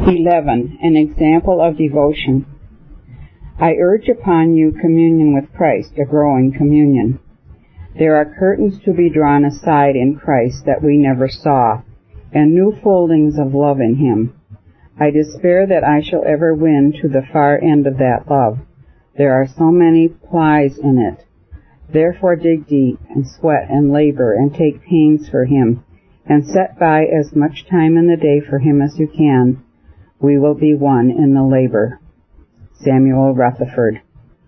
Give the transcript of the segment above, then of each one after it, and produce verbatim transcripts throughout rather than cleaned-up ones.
eleven. An example of devotion. I urge upon you communion with Christ, a growing communion. There are curtains to be drawn aside in Christ that we never saw, and new foldings of love in Him. I despair that I shall ever win to the far end of that love. There are so many plies in it. Therefore dig deep, and sweat and labor, and take pains for Him, and set by as much time in the day for Him as you can. We will be one in the labor. Samuel Rutherford.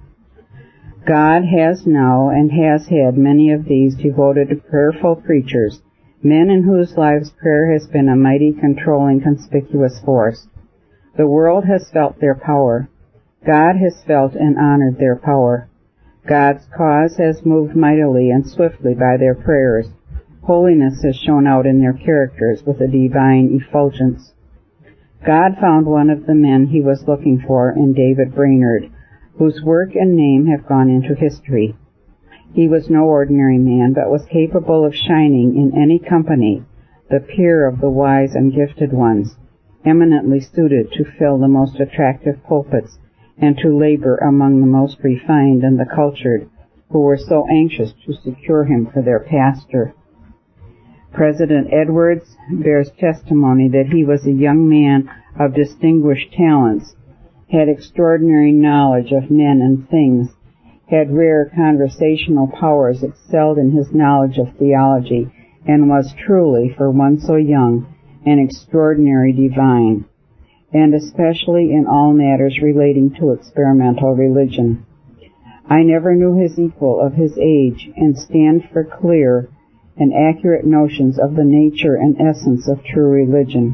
God has now and has had many of these devoted, prayerful preachers, men in whose lives prayer has been a mighty, controlling, conspicuous force. The world has felt their power. God has felt and honored their power. God's cause has moved mightily and swiftly by their prayers. Holiness has shone out in their characters with a divine effulgence. God found one of the men He was looking for in David Brainerd, whose work and name have gone into history. He was no ordinary man, but was capable of shining in any company, the peer of the wise and gifted ones, eminently suited to fill the most attractive pulpits and to labor among the most refined and the cultured, who were so anxious to secure him for their pastor. President Edwards bears testimony that he was a young man of distinguished talents, had extraordinary knowledge of men and things, had rare conversational powers, excelled in his knowledge of theology, and was truly, for one so young, an extraordinary divine, and especially in all matters relating to experimental religion. I never knew his equal of his age, and stand for clear and accurate notions of the nature and essence of true religion.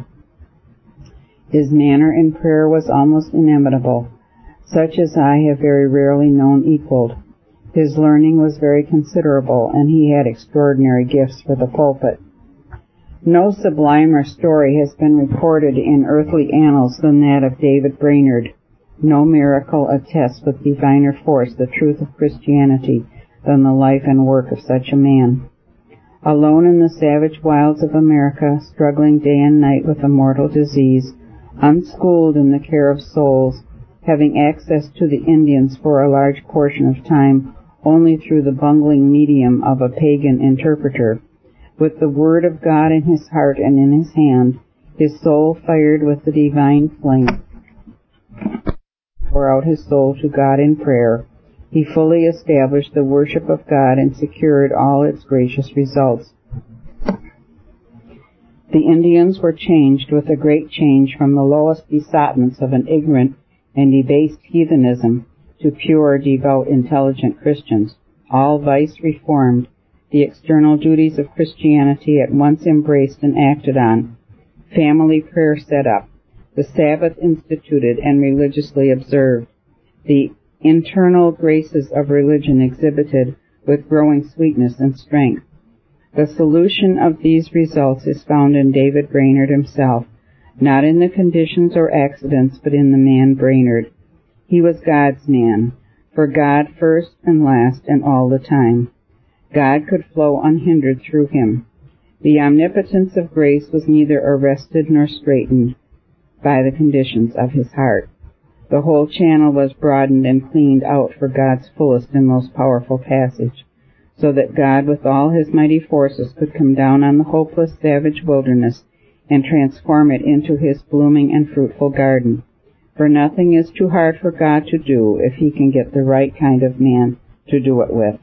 His manner in prayer was almost inimitable, such as I have very rarely known equaled. His learning was very considerable, and he had extraordinary gifts for the pulpit. No sublimer story has been recorded in earthly annals than that of David Brainerd. No miracle attests with diviner force the truth of Christianity than the life and work of such a man. Alone in the savage wilds of America, struggling day and night with a mortal disease, unschooled in the care of souls, having access to the Indians for a large portion of time only through the bungling medium of a pagan interpreter, with the Word of God in his heart and in his hand, his soul fired with the divine flame, pour out his soul to God in prayer, he fully established the worship of God and secured all its gracious results. The Indians were changed with a great change from the lowest besottments of an ignorant and debased heathenism to pure, devout, intelligent Christians, all vice reformed, the external duties of Christianity at once embraced and acted on, family prayer set up, the Sabbath instituted and religiously observed, the internal graces of religion exhibited with growing sweetness and strength. The solution of these results is found in David Brainerd himself, not in the conditions or accidents, but in the man Brainerd. He was God's man, for God first and last and all the time. God could flow unhindered through him. The omnipotence of grace was neither arrested nor straitened by the conditions of his heart. The whole channel was broadened and cleaned out for God's fullest and most powerful passage, so that God with all his mighty forces could come down on the hopeless, savage wilderness and transform it into his blooming and fruitful garden. For nothing is too hard for God to do if he can get the right kind of man to do it with.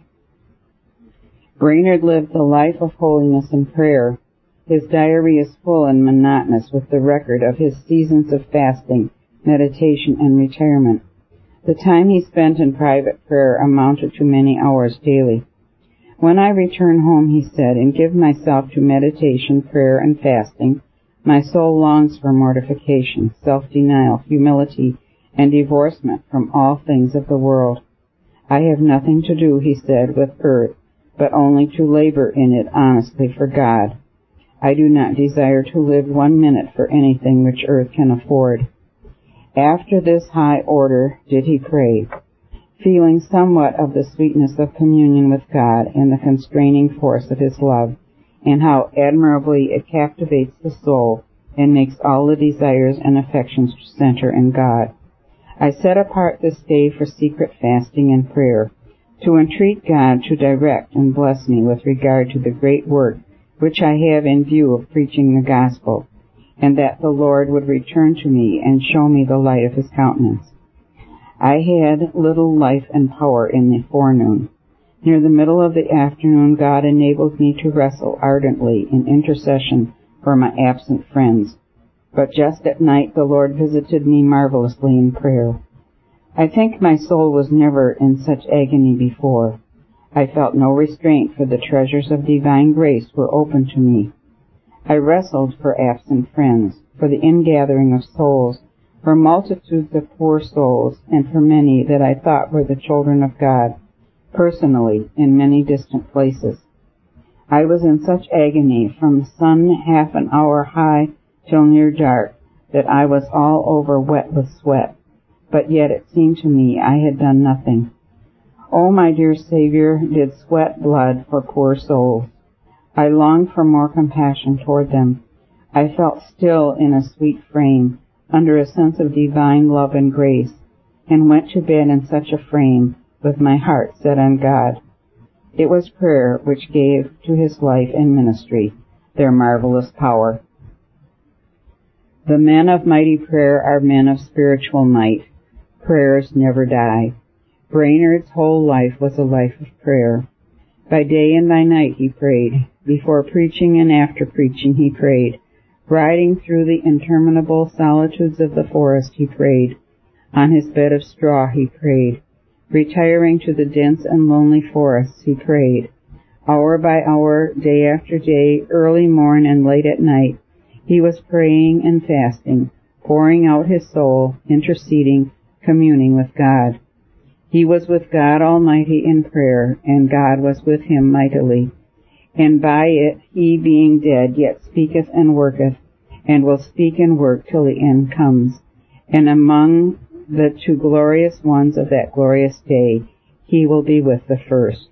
Brainerd lived the life of holiness and prayer. His diary is full and monotonous with the record of his seasons of fasting, meditation, and retirement. The time he spent in private prayer amounted to many hours daily. When I return home, he said, and give myself to meditation, prayer, and fasting, my soul longs for mortification, self-denial, humility, and divorcement from all things of the world. I have nothing to do, he said, with earth, but only to labor in it honestly for God. I do not desire to live one minute for anything which earth can afford. After this high order did he pray, feeling somewhat of the sweetness of communion with God and the constraining force of his love, and how admirably it captivates the soul and makes all the desires and affections to center in God. I set apart this day for secret fasting and prayer, to entreat God to direct and bless me with regard to the great work which I have in view of preaching the gospel, and that the Lord would return to me and show me the light of his countenance. I had little life and power in the forenoon. Near the middle of the afternoon, God enabled me to wrestle ardently in intercession for my absent friends. But just at night the Lord visited me marvelously in prayer. I think my soul was never in such agony before. I felt no restraint, for the treasures of divine grace were open to me. I wrestled for absent friends, for the ingathering of souls, for multitudes of poor souls, and for many that I thought were the children of God, personally, in many distant places. I was in such agony from the sun half an hour high till near dark that I was all over wet with sweat, but yet it seemed to me I had done nothing. Oh, my dear Savior did sweat blood for poor souls. I longed for more compassion toward them. I felt still in a sweet frame, under a sense of divine love and grace, and went to bed in such a frame, with my heart set on God. It was prayer which gave to his life and ministry their marvelous power. The men of mighty prayer are men of spiritual might. Prayers never die. Brainerd's whole life was a life of prayer. By day and by night he prayed. Before preaching and after preaching he prayed. Riding through the interminable solitudes of the forest he prayed. On his bed of straw he prayed. Retiring to the dense and lonely forests he prayed. Hour by hour, day after day, early morn and late at night, he was praying and fasting, pouring out his soul, interceding, communing with God. He was with God Almighty in prayer, and God was with him mightily. And by it he, being dead, yet speaketh and worketh, and will speak and work till the end comes. And among the two glorious ones of that glorious day, he will be with the first.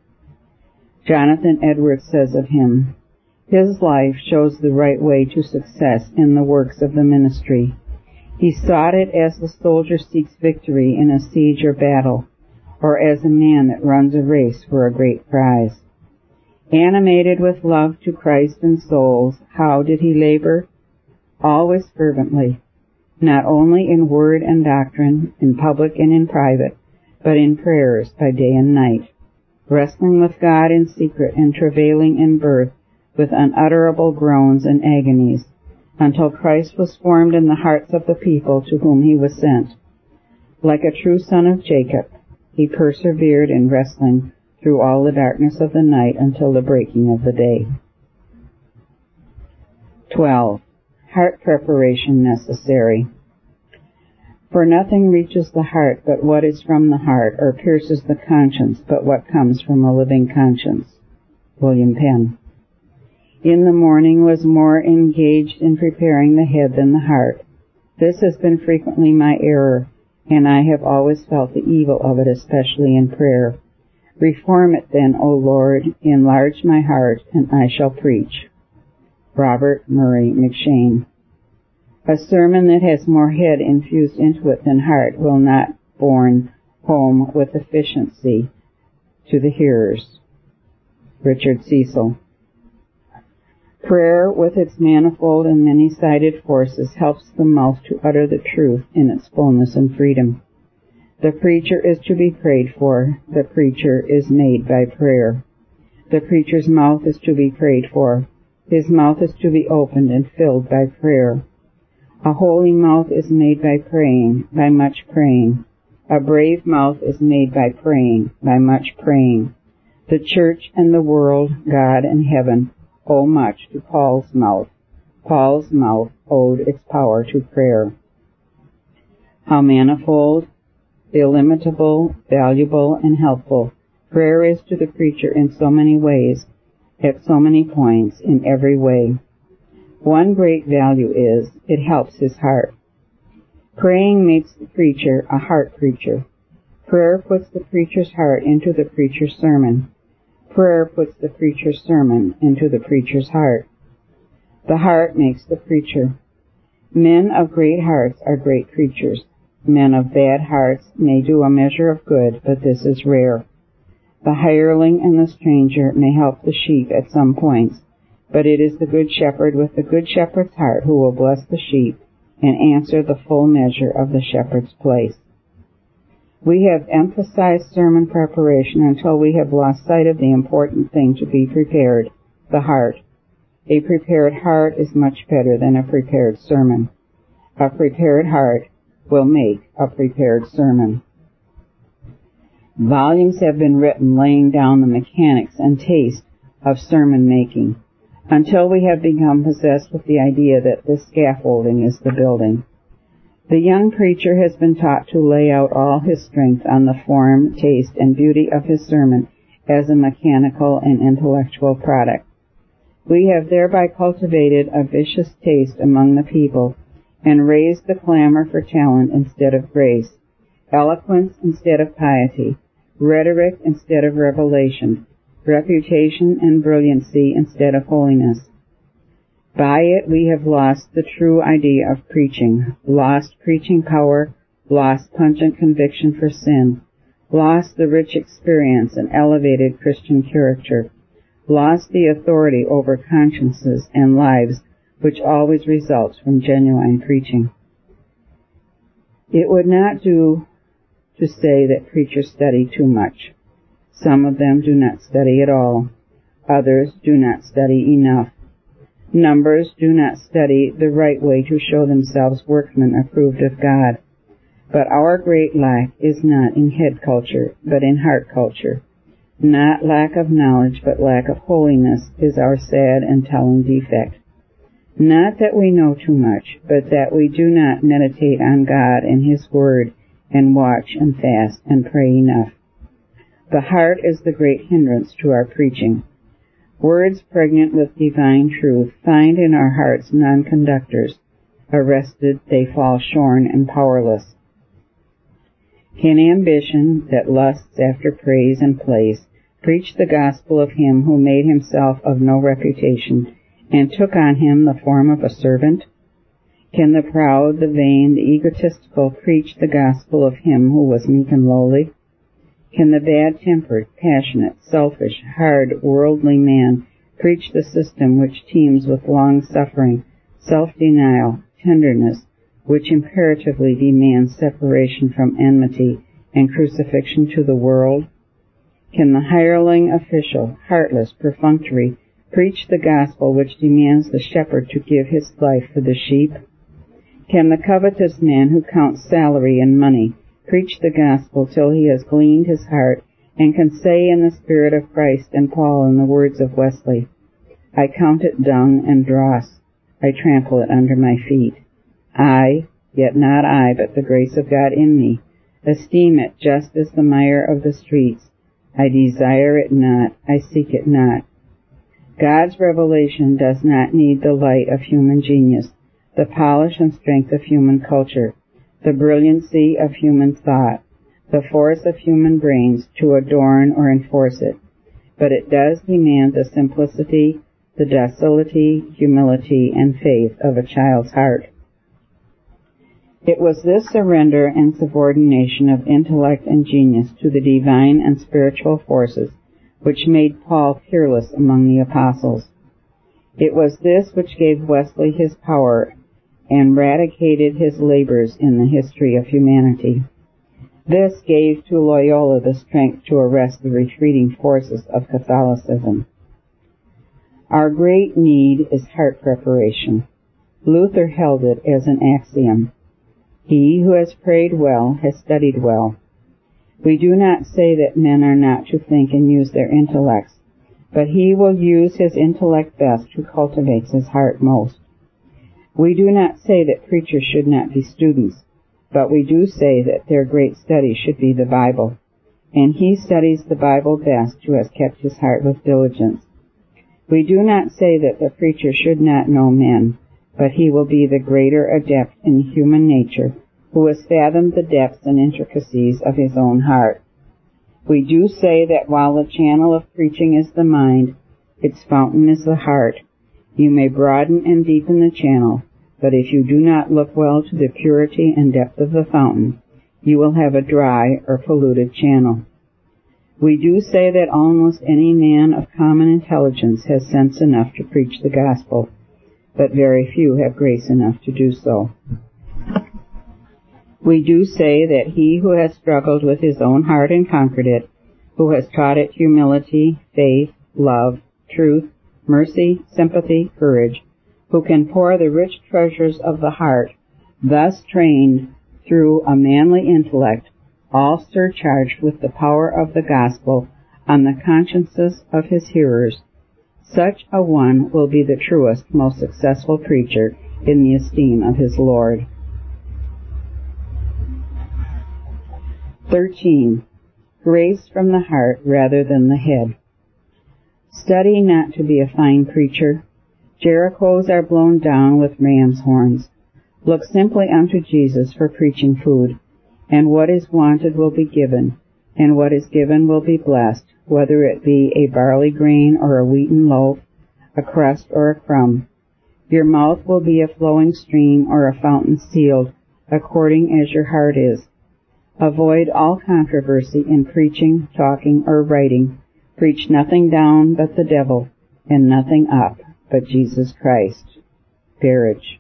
Jonathan Edwards says of him, his life shows the right way to success in the works of the ministry. He sought it as the soldier seeks victory in a siege or battle, or as a man that runs a race for a great prize. Animated with love to Christ and souls, how did he labor? Always fervently, not only in word and doctrine, in public and in private, but in prayers by day and night, wrestling with God in secret and travailing in birth with unutterable groans and agonies, until Christ was formed in the hearts of the people to whom he was sent. Like a true son of Jacob, he persevered in wrestling through all the darkness of the night until the breaking of the day. twelve. Heart preparation necessary. For nothing reaches the heart but what is from the heart, or pierces the conscience but what comes from a living conscience. William Penn. In the morning was more engaged in preparing the head than the heart. This has been frequently my error, and I have always felt the evil of it, especially in prayer. Reform it then, O Lord, enlarge my heart, and I shall preach. Robert Murray McShane. A sermon that has more head infused into it than heart will not borne home with efficiency to the hearers. Richard Cecil. Prayer, with its manifold and many-sided forces, helps the mouth to utter the truth in its fullness and freedom. The preacher is to be prayed for. The preacher is made by prayer. The preacher's mouth is to be prayed for. His mouth is to be opened and filled by prayer. A holy mouth is made by praying, by much praying. A brave mouth is made by praying, by much praying. The church and the world, God and heaven, owe much to Paul's mouth. Paul's mouth owed its power to prayer. How manifold, illimitable, valuable, and helpful prayer is to the preacher in so many ways, at so many points, in every way. One great value is, it helps his heart. Praying makes the preacher a heart preacher. Prayer puts the preacher's heart into the preacher's sermon. Prayer puts the preacher's sermon into the preacher's heart. The heart makes the preacher. Men of great hearts are great preachers. Men of bad hearts may do a measure of good, but this is rare. The hireling and the stranger may help the sheep at some points, but it is the good shepherd with the good shepherd's heart who will bless the sheep and answer the full measure of the shepherd's place. We have emphasized sermon preparation until we have lost sight of the important thing to be prepared, the heart. A prepared heart is much better than a prepared sermon. A prepared heart will make a prepared sermon. Volumes have been written laying down the mechanics and taste of sermon making, until we have become possessed with the idea that this scaffolding is the building. The young preacher has been taught to lay out all his strength on the form, taste, and beauty of his sermon as a mechanical and intellectual product. We have thereby cultivated a vicious taste among the people and raised the clamor for talent instead of grace, eloquence instead of piety, rhetoric instead of revelation, reputation and brilliancy instead of holiness. By it we have lost the true idea of preaching, lost preaching power, lost pungent conviction for sin, lost the rich experience and elevated Christian character, lost the authority over consciences and lives which always results from genuine preaching. It would not do to say that preachers study too much. Some of them do not study at all. Others do not study enough. Numbers do not study the right way to show themselves workmen approved of God. But our great lack is not in head culture, but in heart culture. Not lack of knowledge, but lack of holiness is our sad and telling defect. Not that we know too much, but that we do not meditate on God and His Word, and watch and fast and pray enough. The heart is the great hindrance to our preaching. Words pregnant with divine truth find in our hearts non-conductors. Arrested, they fall shorn and powerless. Can ambition, that lusts after praise and place, preach the gospel of Him who made Himself of no reputation, and took on Him the form of a servant? Can the proud, the vain, the egotistical preach the gospel of Him who was meek and lowly? Can the bad-tempered, passionate, selfish, hard, worldly man preach the system which teems with long-suffering, self-denial, tenderness, which imperatively demands separation from enmity and crucifixion to the world? Can the hireling official, heartless, perfunctory, preach the gospel which demands the shepherd to give his life for the sheep? Can the covetous man who counts salary and money preach the gospel till he has gleaned his heart and can say in the spirit of Christ and Paul in the words of Wesley, I count it dung and dross, I trample it under my feet. I, yet not I, but the grace of God in me, esteem it just as the mire of the streets. I desire it not, I seek it not. God's revelation does not need the light of human genius, the polish and strength of human culture, the brilliancy of human thought, the force of human brains to adorn or enforce it, but it does demand the simplicity, the docility, humility, and faith of a child's heart. It was this surrender and subordination of intellect and genius to the divine and spiritual forces which made Paul peerless among the apostles. It was this which gave Wesley his power and radicated his labors in the history of humanity. This gave to Loyola the strength to arrest the retreating forces of Catholicism. Our great need is heart preparation. Luther held it as an axiom. He who has prayed well has studied well. We do not say that men are not to think and use their intellects, but he will use his intellect best who cultivates his heart most. We do not say that preachers should not be students, but we do say that their great study should be the Bible, and he studies the Bible best who has kept his heart with diligence. We do not say that the preacher should not know men, but he will be the greater adept in human nature who has fathomed the depths and intricacies of his own heart. We do say that while the channel of preaching is the mind, its fountain is the heart, You may broaden and deepen the channel, but if you do not look well to the purity and depth of the fountain, you will have a dry or polluted channel. We do say that almost any man of common intelligence has sense enough to preach the gospel, but very few have grace enough to do so. We do say that he who has struggled with his own heart and conquered it, who has taught it humility, faith, love, truth, mercy, sympathy, courage, who can pour the rich treasures of the heart, thus trained through a manly intellect, all surcharged with the power of the gospel on the consciences of his hearers, such a one will be the truest, most successful preacher in the esteem of his Lord. thirteen. Grace from the heart rather than the head. Study not to be a fine preacher. Jerichos are blown down with ram's horns. Look simply unto Jesus for preaching food, and what is wanted will be given, and what is given will be blessed, whether it be a barley grain or a wheaten loaf, a crust or a crumb. Your mouth will be a flowing stream or a fountain sealed, according as your heart is. Avoid all controversy in preaching, talking, or writing. Preach nothing down but the devil, and nothing up but Jesus Christ. Berridge.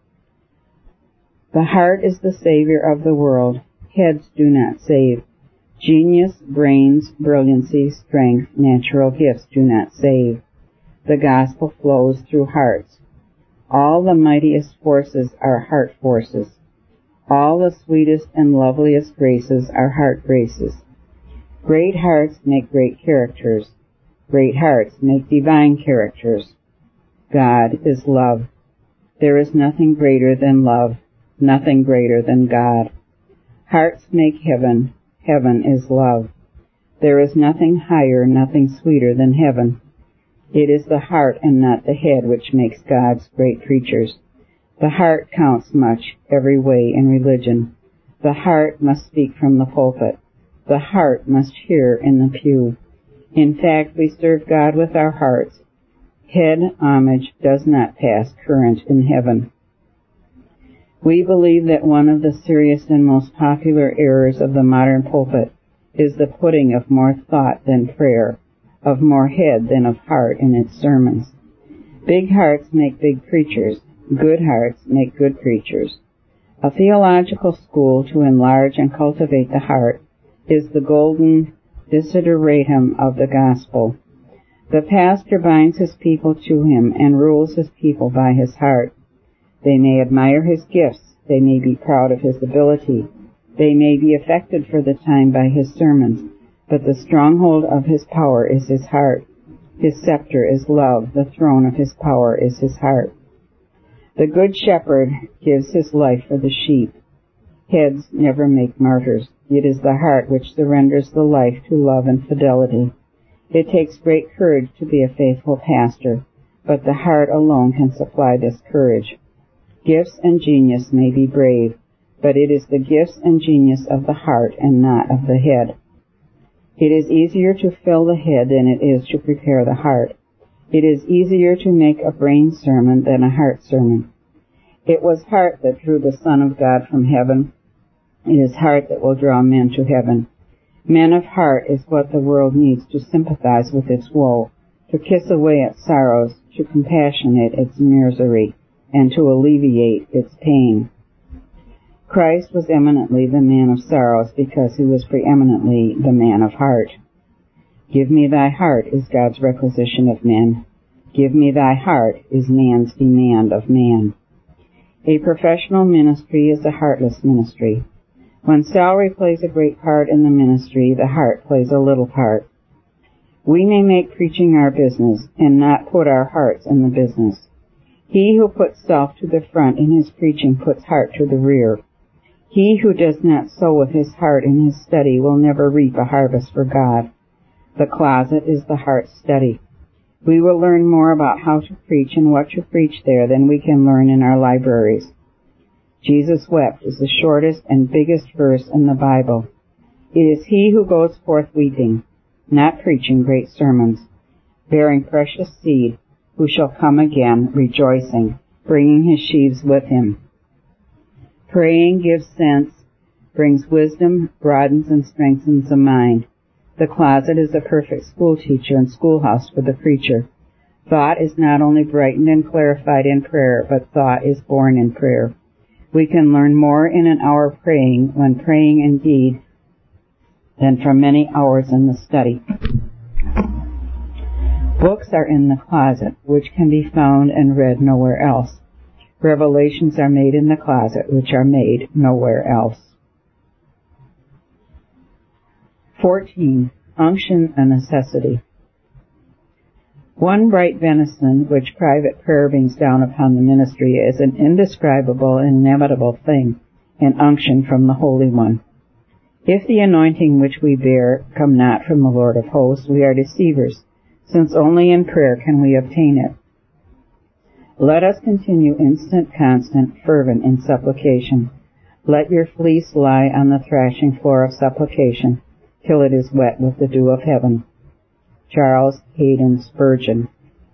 The heart is the savior of the world. Heads do not save. Genius, brains, brilliancy, strength, natural gifts do not save. The gospel flows through hearts. All the mightiest forces are heart forces. All the sweetest and loveliest graces are heart graces. Great hearts make great characters. Great hearts make divine characters. God is love. There is nothing greater than love, nothing greater than God. Hearts make heaven. Heaven is love. There is nothing higher, nothing sweeter than heaven. It is the heart and not the head which makes God's great preachers. The heart counts much every way in religion. The heart must speak from the pulpit. The heart must hear in the pew. In fact, we serve God with our hearts. Head homage does not pass current in heaven. We believe that one of the serious and most popular errors of the modern pulpit is the putting of more thought than prayer, of more head than of heart in its sermons. Big hearts make big preachers. Good hearts make good preachers. A theological school to enlarge and cultivate the heart is the golden desideratum of the gospel. The pastor binds his people to him and rules his people by his heart. They may admire his gifts. They may be proud of his ability. They may be affected for the time by his sermons, but the stronghold of his power is his heart. His scepter is love. The throne of his power is his heart. The good shepherd gives his life for the sheep. Heads never make martyrs. It is the heart which surrenders the life to love and fidelity. It takes great courage to be a faithful pastor, but the heart alone can supply this courage. Gifts and genius may be brave, but it is the gifts and genius of the heart and not of the head. It is easier to fill the head than it is to prepare the heart. It is easier to make a brain sermon than a heart sermon. It was heart that drew the Son of God from heaven. It is heart that will draw men to heaven. Men of heart is what the world needs to sympathize with its woe, to kiss away its sorrows, to compassionate its misery, and to alleviate its pain. Christ was eminently the man of sorrows because he was preeminently the man of heart. Give me thy heart is God's requisition of men. Give me thy heart is man's demand of man. A professional ministry is a heartless ministry. When salary plays a great part in the ministry, the heart plays a little part. We may make preaching our business and not put our hearts in the business. He who puts self to the front in his preaching puts heart to the rear. He who does not sow with his heart in his study will never reap a harvest for God. The closet is the heart's study. We will learn more about how to preach and what to preach there than we can learn in our libraries. Jesus wept is the shortest and biggest verse in the Bible. It is he who goes forth weeping, not preaching great sermons, bearing precious seed, who shall come again, rejoicing, bringing his sheaves with him. Praying gives sense, brings wisdom, broadens and strengthens the mind. The closet is a perfect school teacher and schoolhouse for the preacher. Thought is not only brightened and clarified in prayer, but thought is born in prayer. We can learn more in an hour praying, when praying indeed, than from many hours in the study. Books are in the closet, which can be found and read nowhere else. Revelations are made in the closet, which are made nowhere else. fourteen. Unction a necessity. One bright benison which private prayer brings down upon the ministry is an indescribable and inevitable thing, an unction from the Holy One. If the anointing which we bear come not from the Lord of hosts, we are deceivers, since only in prayer can we obtain it. Let us continue instant, constant, fervent in supplication. Let your fleece lie on the thrashing floor of supplication, till it is wet with the dew of heaven. Charles Haddon Spurgeon.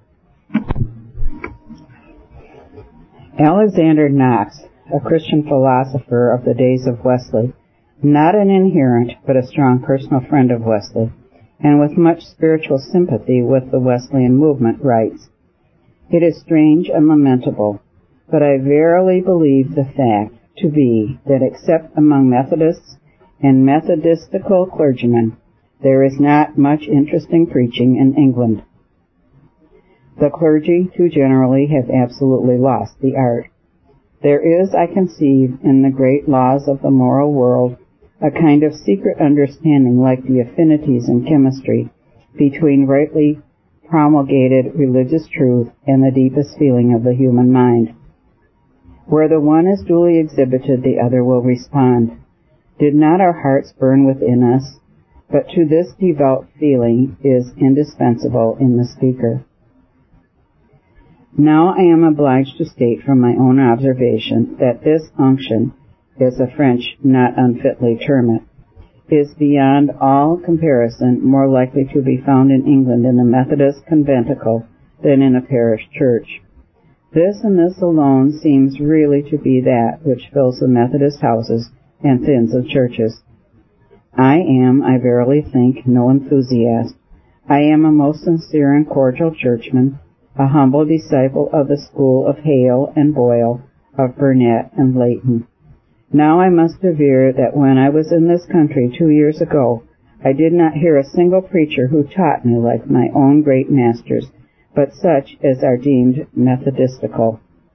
Alexander Knox, a Christian philosopher of the days of Wesley, not an adherent but a strong personal friend of Wesley, and with much spiritual sympathy with the Wesleyan movement, writes, "It is strange and lamentable, but I verily believe the fact to be that except among Methodists and Methodistical clergymen, there is not much interesting preaching in England. The clergy, too generally, have absolutely lost the art. There is, I conceive, in the great laws of the moral world, a kind of secret understanding like the affinities in chemistry between rightly promulgated religious truth and the deepest feeling of the human mind. Where the one is duly exhibited, the other will respond. Did not our hearts burn within us? But to this devout feeling is indispensable in the speaker. Now I am obliged to state from my own observation that this unction, as the French not unfitly term it, is beyond all comparison more likely to be found in England in a Methodist conventicle than in a parish church. This and this alone seems really to be that which fills the Methodist houses and thins the churches. I am, I verily think, no enthusiast. I am a most sincere and cordial churchman, a humble disciple of the school of Hale and Boyle, of Burnet and Leighton. Now I must aver that when I was in this country two years ago, I did not hear a single preacher who taught me like my own great masters, but such as are deemed Methodistical.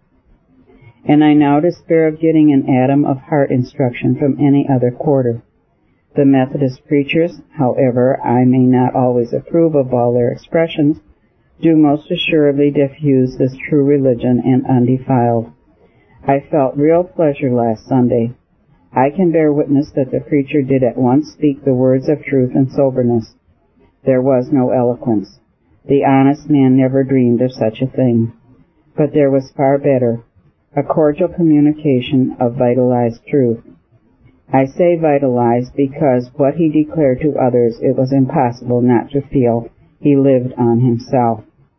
And I now despair of getting an atom of heart instruction from any other quarter. The Methodist preachers, however I may not always approve of all their expressions, do most assuredly diffuse this true religion and undefiled. I felt real pleasure last Sunday. I can bear witness that the preacher did at once speak the words of truth and soberness. There was no eloquence. The honest man never dreamed of such a thing. But there was far better, a cordial communication of vitalized truth. I say vitalized because what he declared to others it was impossible not to feel he lived on himself.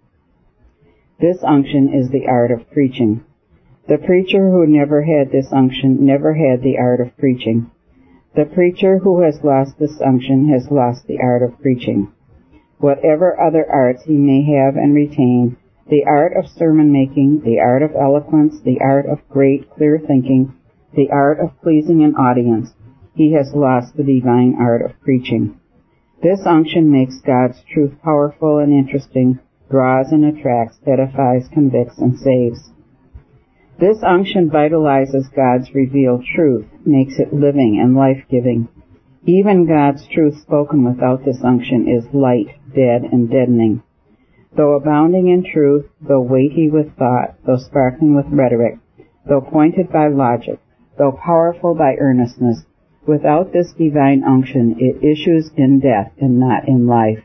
This unction is the art of preaching. The preacher who never had this unction never had the art of preaching. The preacher who has lost this unction has lost the art of preaching. Whatever other arts he may have and retain, the art of sermon making, the art of eloquence, the art of great, clear thinking, the art of pleasing an audience, he has lost the divine art of preaching. This unction makes God's truth powerful and interesting, draws and attracts, edifies, convicts, and saves. This unction vitalizes God's revealed truth, makes it living and life-giving. Even God's truth spoken without this unction is light, dead, and deadening. Though abounding in truth, though weighty with thought, though sparkling with rhetoric, though pointed by logic, though powerful by earnestness, without this divine unction it issues in death and not in life.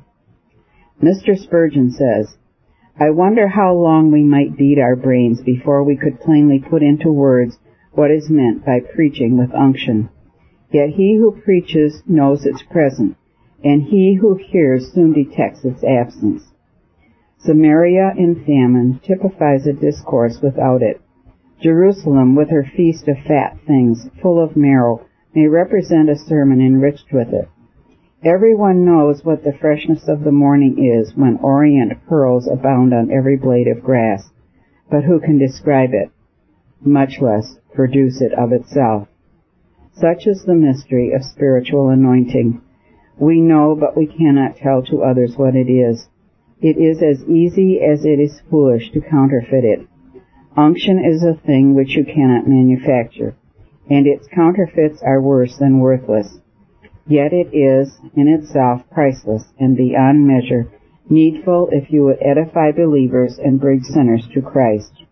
Mister Spurgeon says, I wonder how long we might beat our brains before we could plainly put into words what is meant by preaching with unction. Yet he who preaches knows its presence, and he who hears soon detects its absence. Samaria in famine typifies a discourse without it. Jerusalem, with her feast of fat things, full of marrow, may represent a sermon enriched with it. Everyone knows what the freshness of the morning is when orient pearls abound on every blade of grass, but who can describe it, much less produce it of itself? Such is the mystery of spiritual anointing. We know, but we cannot tell to others what it is. It is as easy as it is foolish to counterfeit it. Unction is a thing which you cannot manufacture, and its counterfeits are worse than worthless. Yet it is, in itself, priceless and beyond measure, needful if you would edify believers and bring sinners to Christ.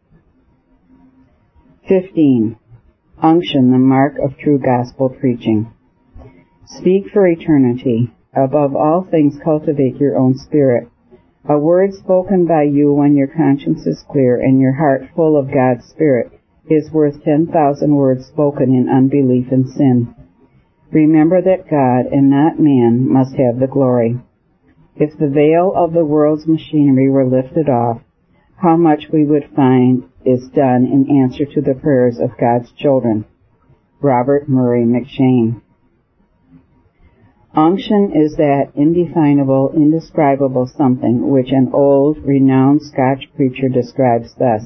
fifteen. Unction, the mark of true gospel preaching. Speak for eternity. Above all things, cultivate your own spirit. A word spoken by you when your conscience is clear and your heart full of God's Spirit is worth ten thousand words spoken in unbelief and sin. Remember that God and not man must have the glory. If the veil of the world's machinery were lifted off, how much we would find is done in answer to the prayers of God's children. Robert Murray McCheyne. Unction is that indefinable, indescribable something which an old, renowned Scotch preacher describes thus.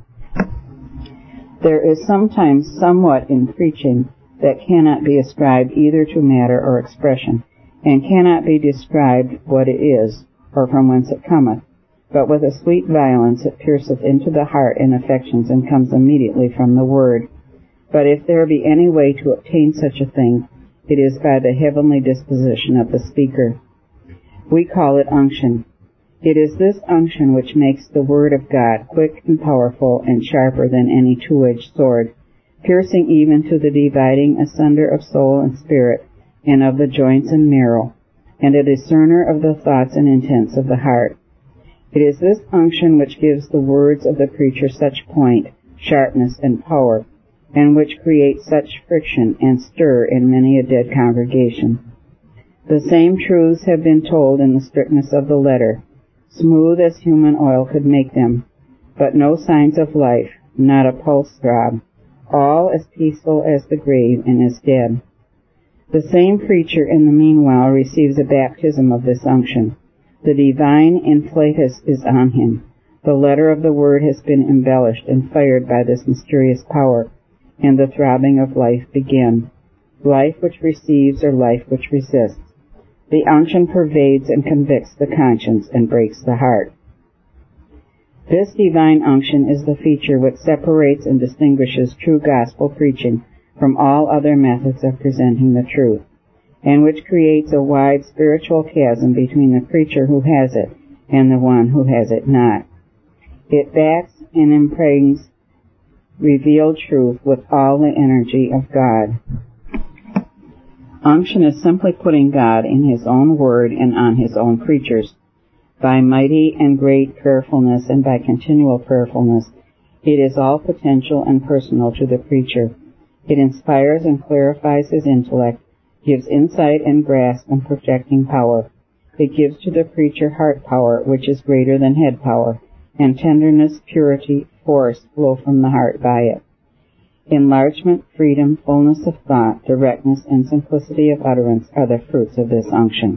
There is sometimes somewhat in preaching that cannot be ascribed either to matter or expression, and cannot be described what it is, or from whence it cometh, but with a sweet violence it pierceth into the heart and affections, and comes immediately from the Word. But if there be any way to obtain such a thing, it is by the heavenly disposition of the speaker. We call it unction. It is this unction which makes the Word of God quick and powerful and sharper than any two-edged sword, piercing even to the dividing asunder of soul and spirit, and of the joints and marrow, and a discerner of the thoughts and intents of the heart. It is this unction which gives the words of the preacher such point, sharpness, and power, and which creates such friction and stir in many a dead congregation. The same truths have been told in the strictness of the letter, smooth as human oil could make them, but no signs of life, not a pulse throb, all as peaceful as the grave and as dead. The same preacher in the meanwhile receives a baptism of this unction. The divine inflatus is on him. The letter of the word has been embellished and fired by this mysterious power, and the throbbing of life begin. Life which receives or life which resists. The unction pervades and convicts the conscience and breaks the heart. This divine unction is the feature which separates and distinguishes true gospel preaching from all other methods of presenting the truth, and which creates a wide spiritual chasm between the preacher who has it and the one who has it not. It backs and impregnates revealed truth with all the energy of God. Unction is simply putting God in His own word and on His own preachers. By mighty and great prayerfulness and by continual prayerfulness, it is all potential and personal to the preacher. It inspires and clarifies his intellect, gives insight and grasp and projecting power. It gives to the preacher heart power, which is greater than head power, and tenderness, purity, force flow from the heart by it. Enlargement, freedom, fullness of thought, directness, and simplicity of utterance are the fruits of this unction.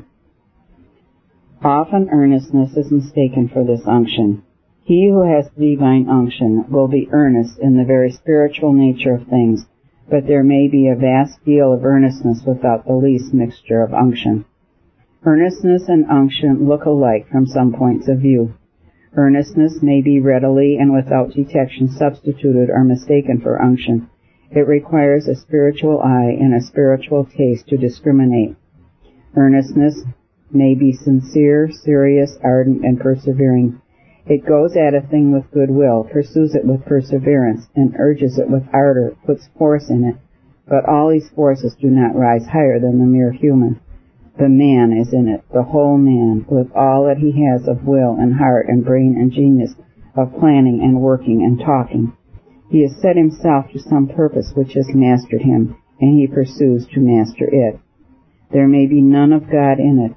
Often earnestness is mistaken for this unction. He who has the divine unction will be earnest in the very spiritual nature of things, but there may be a vast deal of earnestness without the least mixture of unction. Earnestness and unction look alike from some points of view. Earnestness may be readily and without detection substituted or mistaken for unction. It requires a spiritual eye and a spiritual taste to discriminate. Earnestness may be sincere, serious, ardent, and persevering. It goes at a thing with good will, pursues it with perseverance, and urges it with ardor, puts force in it, but all these forces do not rise higher than the mere human. The man is in it, the whole man, with all that he has of will and heart and brain and genius, of planning and working and talking. He has set himself to some purpose which has mastered him, and he pursues to master it. There may be none of God in it.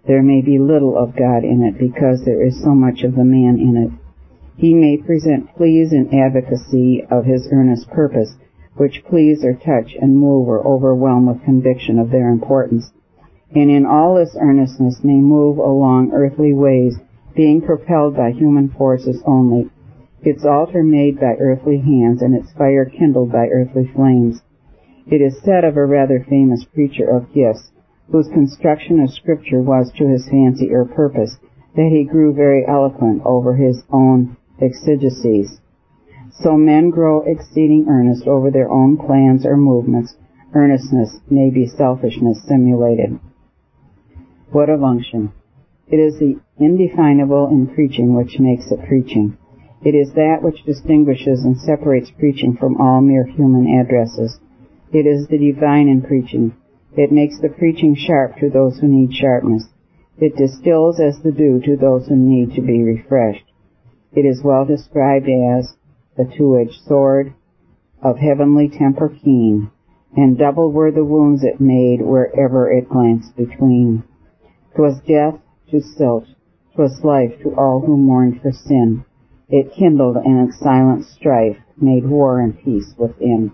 there may be little of God in it because there is so much of the man in it. He may present pleas in advocacy of his earnest purpose, which please or touch and move or overwhelm with conviction of their importance, and in all this earnestness may move along earthly ways, being propelled by human forces only, its altar made by earthly hands, and its fire kindled by earthly flames. It is said of a rather famous preacher of gifts, whose construction of Scripture was to his fancy or purpose, that he grew very eloquent over his own exigencies. So men grow exceeding earnest over their own plans or movements. Earnestness may be selfishness simulated. What of unction? It is the indefinable in preaching which makes it preaching. It is that which distinguishes and separates preaching from all mere human addresses. It is the divine in preaching. It makes the preaching sharp to those who need sharpness. It distills as the dew to those who need to be refreshed. It is well described as the two-edged sword of heavenly temper keen, and double were the wounds it made wherever it glanced between. 'Twas death to silt, 'twas life to all who mourned for sin. It kindled, and its silent strife made war and peace within.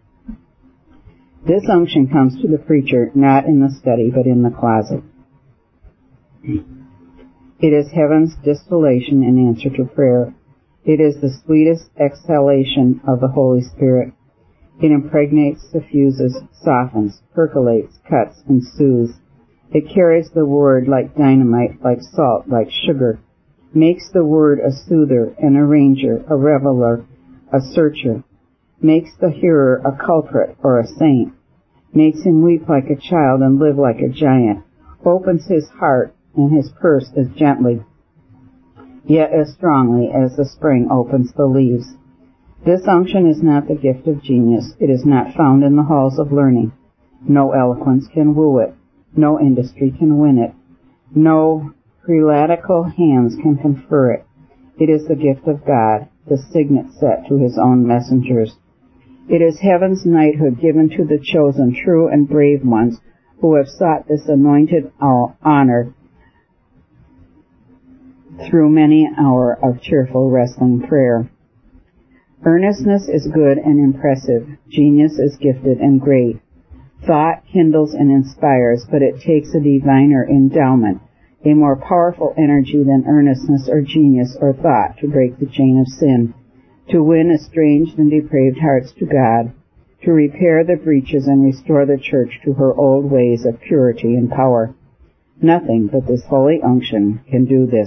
This unction comes to the preacher not in the study but in the closet. It is heaven's distillation in answer to prayer. It is the sweetest exhalation of the Holy Spirit. It impregnates, suffuses, softens, percolates, cuts, and soothes. It carries the word like dynamite, like salt, like sugar, makes the word a soother, an arranger, a reveler, a searcher, makes the hearer a culprit or a saint, makes him weep like a child and live like a giant, opens his heart and his purse as gently, yet as strongly as the spring opens the leaves. This unction is not the gift of genius. It is not found in the halls of learning. No eloquence can woo it. No industry can win it. No prelatical hands can confer it. It is the gift of God, the signet set to his own messengers. It is heaven's knighthood given to the chosen, true and brave ones who have sought this anointed honor through many an hour of cheerful wrestling prayer. Earnestness is good and impressive. Genius is gifted and great. Thought kindles and inspires, but it takes a diviner endowment, a more powerful energy than earnestness or genius or thought to break the chain of sin, to win estranged and depraved hearts to God, to repair the breaches and restore the church to her old ways of purity and power. Nothing but this holy unction can do this.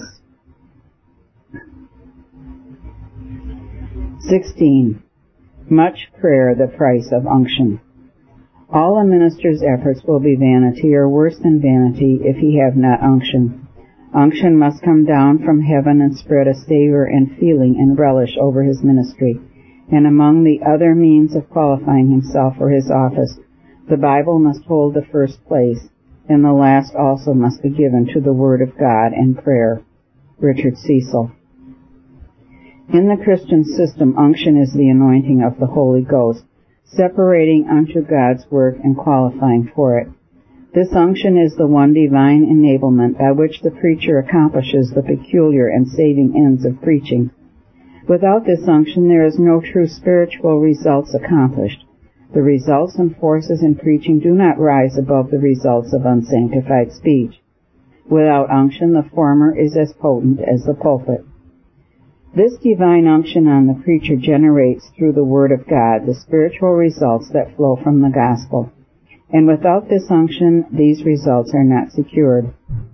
sixteen. Much prayer, the price of unction. All a minister's efforts will be vanity, or worse than vanity, if he have not unction. Unction must come down from heaven and spread a savor and feeling and relish over his ministry. And among the other means of qualifying himself for his office, the Bible must hold the first place, and the last also must be given to the Word of God and prayer. Richard Cecil. In the Christian system, unction is the anointing of the Holy Ghost, separating unto God's work and qualifying for it. This unction is the one divine enablement by which the preacher accomplishes the peculiar and saving ends of preaching. Without this unction, there is no true spiritual results accomplished. The results and forces in preaching do not rise above the results of unsanctified speech. Without unction, the former is as potent as the pulpit. This divine unction on the preacher generates through the Word of God the spiritual results that flow from the gospel. And without this unction, these results are not secured.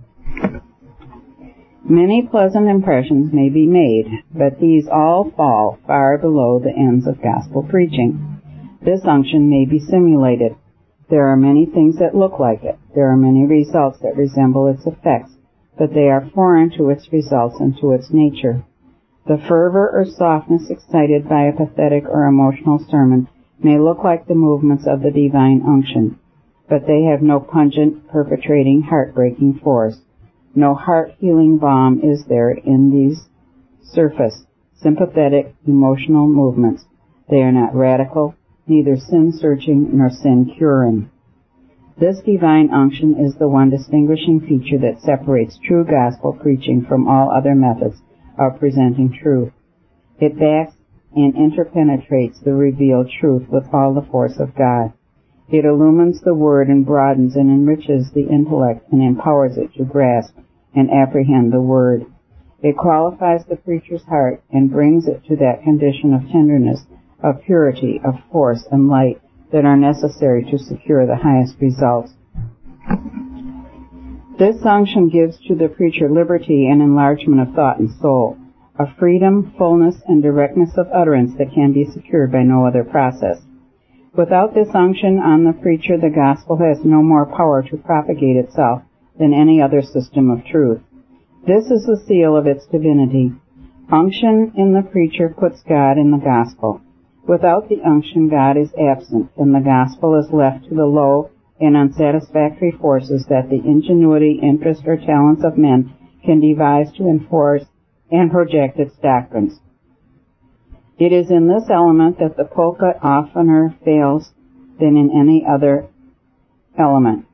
Many pleasant impressions may be made, but these all fall far below the ends of gospel preaching. This unction may be simulated. There are many things that look like it. There are many results that resemble its effects, but they are foreign to its results and to its nature. The fervor or softness excited by a pathetic or emotional sermon may look like the movements of the divine unction, but they have no pungent, perpetrating, heart-breaking force. No heart-healing balm is there in these surface, sympathetic, emotional movements. They are not radical, neither sin-searching nor sin-curing. This divine unction is the one distinguishing feature that separates true gospel preaching from all other methods of presenting truth. It backs and interpenetrates the revealed truth with all the force of God. It illumines the Word and broadens and enriches the intellect and empowers it to grasp and apprehend the Word. It qualifies the preacher's heart and brings it to that condition of tenderness, of purity, of force, and light that are necessary to secure the highest results. This unction gives to the preacher liberty and enlargement of thought and soul, a freedom, fullness, and directness of utterance that can be secured by no other process. Without this unction on the preacher, the gospel has no more power to propagate itself than any other system of truth. This is the seal of its divinity. Unction in the preacher puts God in the gospel. Without the unction, God is absent, and the gospel is left to the low and unsatisfactory forces that the ingenuity, interest, or talents of men can devise to enforce and project its doctrines. It is in this element that the pulpit oftener fails than in any other element.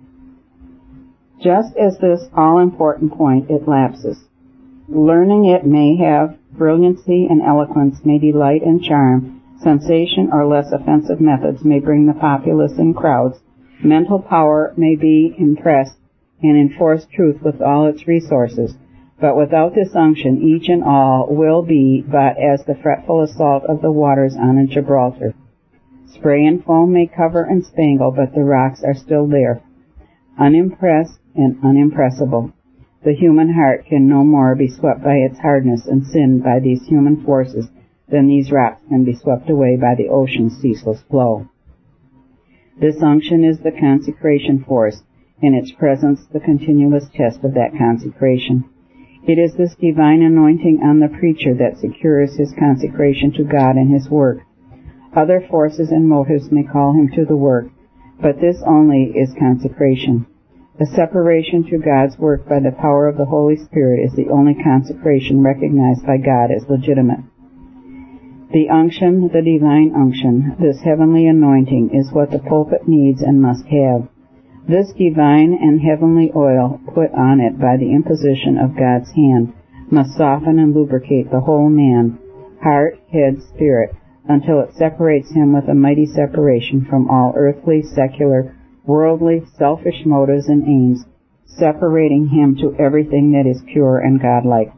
Just as this all-important point, it lapses. Learning it may have brilliancy and eloquence, may delight and charm. Sensation or less offensive methods may bring the populace in crowds. Mental power may be impressed and enforce truth with all its resources. But without this unction, each and all will be but as the fretful assault of the waters on a Gibraltar. Spray and foam may cover and spangle, but the rocks are still there, unimpressed and unimpressible. The human heart can no more be swept by its hardness and sin by these human forces than these rocks can be swept away by the ocean's ceaseless flow. This unction is the consecration force, and its presence the continuous test of that consecration. It is this divine anointing on the preacher that secures his consecration to God and his work. Other forces and motives may call him to the work, but this only is consecration. The separation to God's work by the power of the Holy Spirit is the only consecration recognized by God as legitimate. The unction, the divine unction, this heavenly anointing is what the pulpit needs and must have. This divine and heavenly oil put on it by the imposition of God's hand must soften and lubricate the whole man, heart, head, spirit, until it separates him with a mighty separation from all earthly, secular, worldly, selfish motives and aims, separating him to everything that is pure and godlike.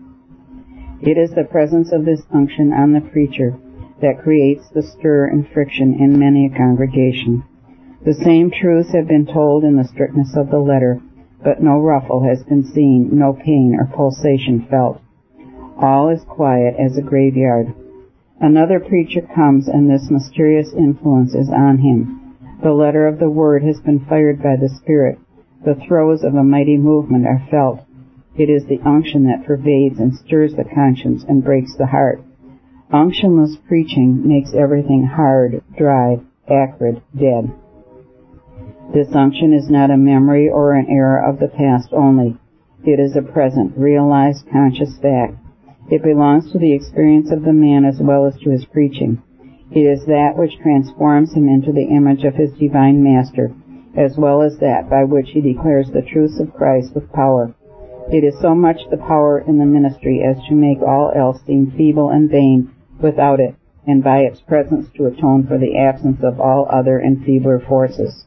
It is the presence of this unction on the preacher that creates the stir and friction in many a congregation. The same truths have been told in the strictness of the letter, but no ruffle has been seen, no pain or pulsation felt. All is quiet as a graveyard. Another preacher comes, and this mysterious influence is on him. The letter of the Word has been fired by the Spirit. The throes of a mighty movement are felt. It is the unction that pervades and stirs the conscience and breaks the heart. Unctionless preaching makes everything hard, dry, acrid, dead. This unction is not a memory or an era of the past only. It is a present, realized, conscious fact. It belongs to the experience of the man as well as to his preaching. It is that which transforms him into the image of his divine Master, as well as that by which he declares the truths of Christ with power. It is so much the power in the ministry as to make all else seem feeble and vain without it, and by its presence to atone for the absence of all other and feebler forces.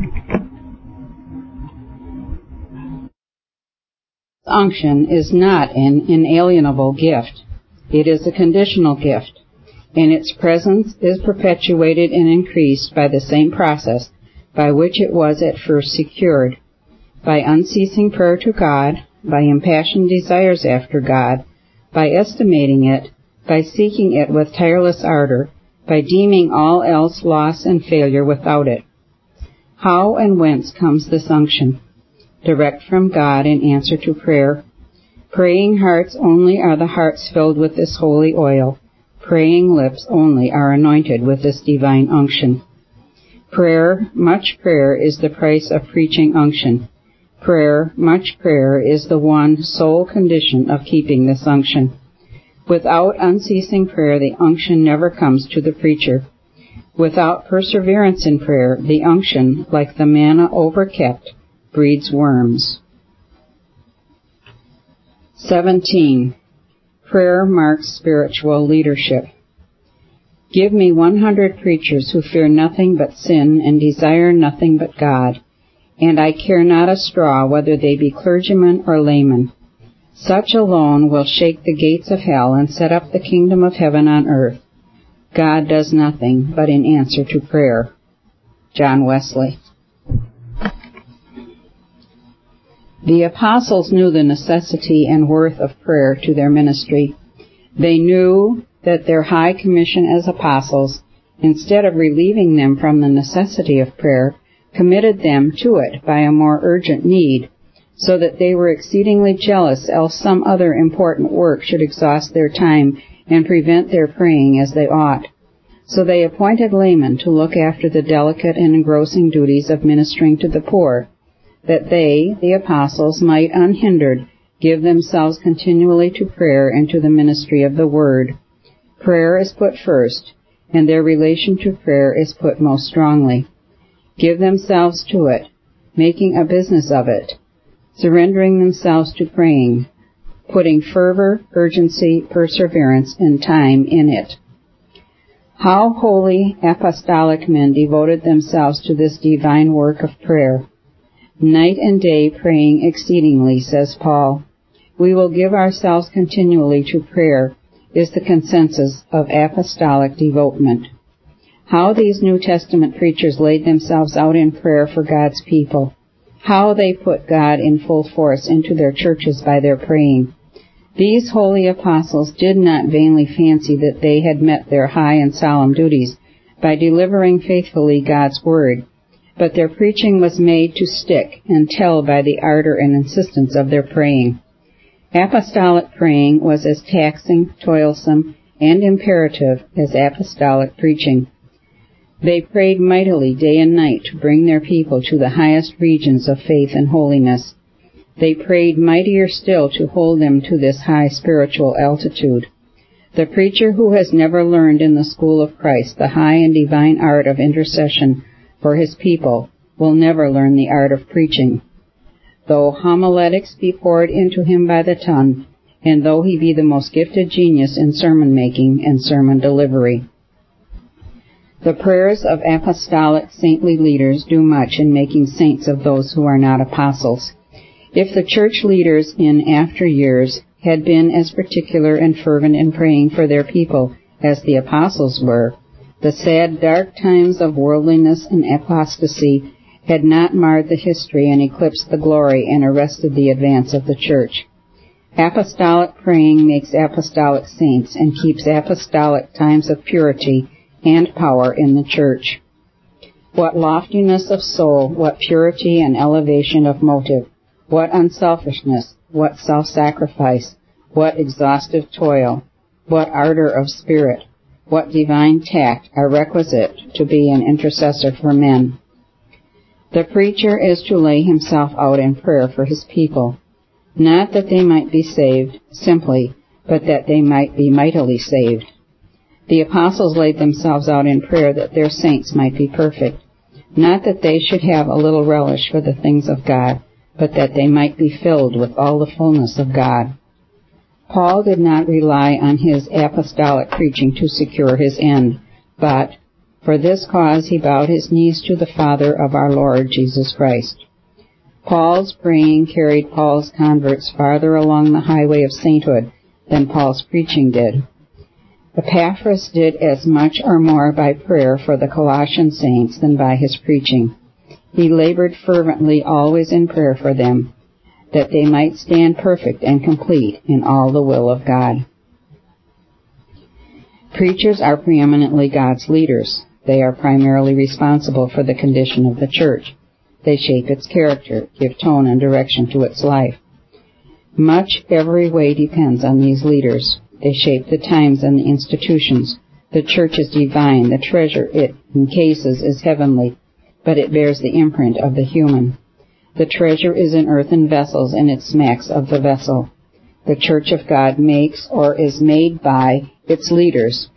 Unction is not an inalienable gift. It is a conditional gift, and its presence is perpetuated and increased by the same process by which it was at first secured, by unceasing prayer to God, by impassioned desires after God, by estimating it, by seeking it with tireless ardor, by deeming all else loss and failure without it. How and whence comes this unction? Direct from God in answer to prayer. Praying hearts only are the hearts filled with this holy oil. Praying lips only are anointed with this divine unction. Prayer, much prayer, is the price of preaching unction. Prayer, much prayer, is the one sole condition of keeping this unction. Without unceasing prayer, the unction never comes to the preacher. Without perseverance in prayer, the unction, like the manna overkept, breeds worms. seventeen. Prayer marks spiritual leadership. Give me one hundred preachers who fear nothing but sin and desire nothing but God, and I care not a straw whether they be clergymen or laymen. Such alone will shake the gates of hell and set up the kingdom of heaven on earth. God does nothing but in answer to prayer. John Wesley. The apostles knew the necessity and worth of prayer to their ministry. They knew that their high commission as apostles, instead of relieving them from the necessity of prayer, committed them to it by a more urgent need, so that they were exceedingly jealous else some other important work should exhaust their time and prevent their praying as they ought. So they appointed laymen to look after the delicate and engrossing duties of ministering to the poor, that they, the apostles, might unhindered give themselves continually to prayer and to the ministry of the Word. Prayer is put first, and their relation to prayer is put most strongly. Give themselves to it, making a business of it, surrendering themselves to praying, putting fervor, urgency, perseverance, and time in it. How holy apostolic men devoted themselves to this divine work of prayer. Night and day praying exceedingly, says Paul. We will give ourselves continually to prayer, is the consensus of apostolic devotement. How these New Testament preachers laid themselves out in prayer for God's people. How they put God in full force into their churches by their praying. These holy apostles did not vainly fancy that they had met their high and solemn duties by delivering faithfully God's word, but their preaching was made to stick and tell by the ardor and insistence of their praying. Apostolic praying was as taxing, toilsome, and imperative as apostolic preaching. They prayed mightily day and night to bring their people to the highest regions of faith and holiness. They prayed mightier still to hold them to this high spiritual altitude. The preacher who has never learned in the school of Christ the high and divine art of intercession for his people will never learn the art of preaching. Though homiletics be poured into him by the ton, and though he be the most gifted genius in sermon-making and sermon delivery. The prayers of apostolic saintly leaders do much in making saints of those who are not apostles. If the church leaders in after years had been as particular and fervent in praying for their people as the apostles were, the sad dark times of worldliness and apostasy had not marred the history and eclipsed the glory and arrested the advance of the church. Apostolic praying makes apostolic saints and keeps apostolic times of purity and power in the church. What loftiness of soul, what purity and elevation of motive, what unselfishness, what self-sacrifice, what exhaustive toil, what ardor of spirit, what divine tact are requisite to be an intercessor for men. The preacher is to lay himself out in prayer for his people, not that they might be saved simply, but that they might be mightily saved. The apostles laid themselves out in prayer that their saints might be perfect, not that they should have a little relish for the things of God, but that they might be filled with all the fullness of God. Paul did not rely on his apostolic preaching to secure his end, but for this cause he bowed his knees to the Father of our Lord Jesus Christ. Paul's praying carried Paul's converts farther along the highway of sainthood than Paul's preaching did. Epaphras did as much or more by prayer for the Colossian saints than by his preaching. He labored fervently always in prayer for them, that they might stand perfect and complete in all the will of God. Preachers are preeminently God's leaders. They are primarily responsible for the condition of the church. They shape its character, give tone and direction to its life. Much every way depends on these leaders. They shape the times and the institutions. The church is divine. The treasure it encases is heavenly, but it bears the imprint of the human. The treasure is in earthen vessels, and it smacks of the vessel. The church of God makes or is made by its leaders.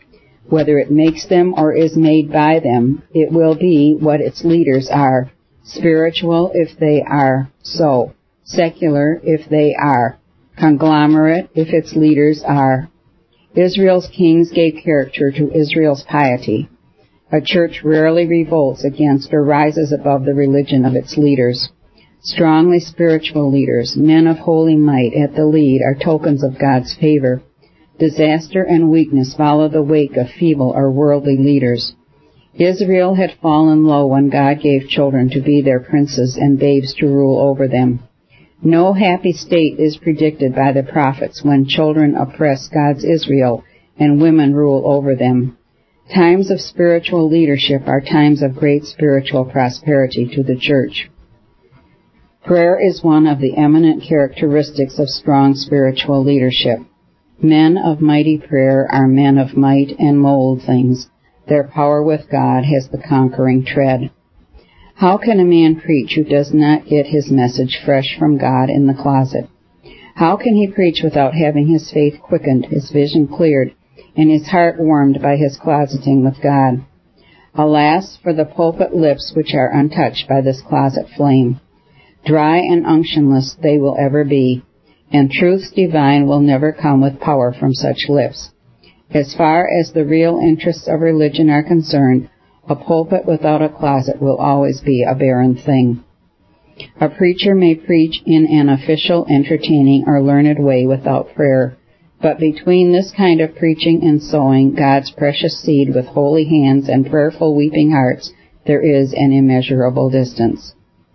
Whether it makes them or is made by them, it will be what its leaders are. Spiritual if they are so. Secular if they are. Conglomerate if its leaders are. Israel's kings gave character to Israel's piety. A church rarely revolts against or rises above the religion of its leaders. Strongly spiritual leaders, men of holy might at the lead, are tokens of God's favor. Disaster and weakness follow the wake of feeble or worldly leaders. Israel had fallen low when God gave children to be their princes and babes to rule over them. No happy state is predicted by the prophets when children oppress God's Israel and women rule over them. Times of spiritual leadership are times of great spiritual prosperity to the church. Prayer is one of the eminent characteristics of strong spiritual leadership. Men of mighty prayer are men of might and mold things. Their power with God has the conquering tread. How can a man preach who does not get his message fresh from God in the closet? How can he preach without having his faith quickened, his vision cleared, and his heart warmed by his closeting with God? Alas, for the pulpit lips which are untouched by this closet flame. Dry and unctionless they will ever be, and truths divine will never come with power from such lips. As far as the real interests of religion are concerned, a pulpit without a closet will always be a barren thing. A preacher may preach in an official, entertaining, or learned way without prayer, but between this kind of preaching and sowing God's precious seed with holy hands and prayerful weeping hearts, there is an immeasurable distance.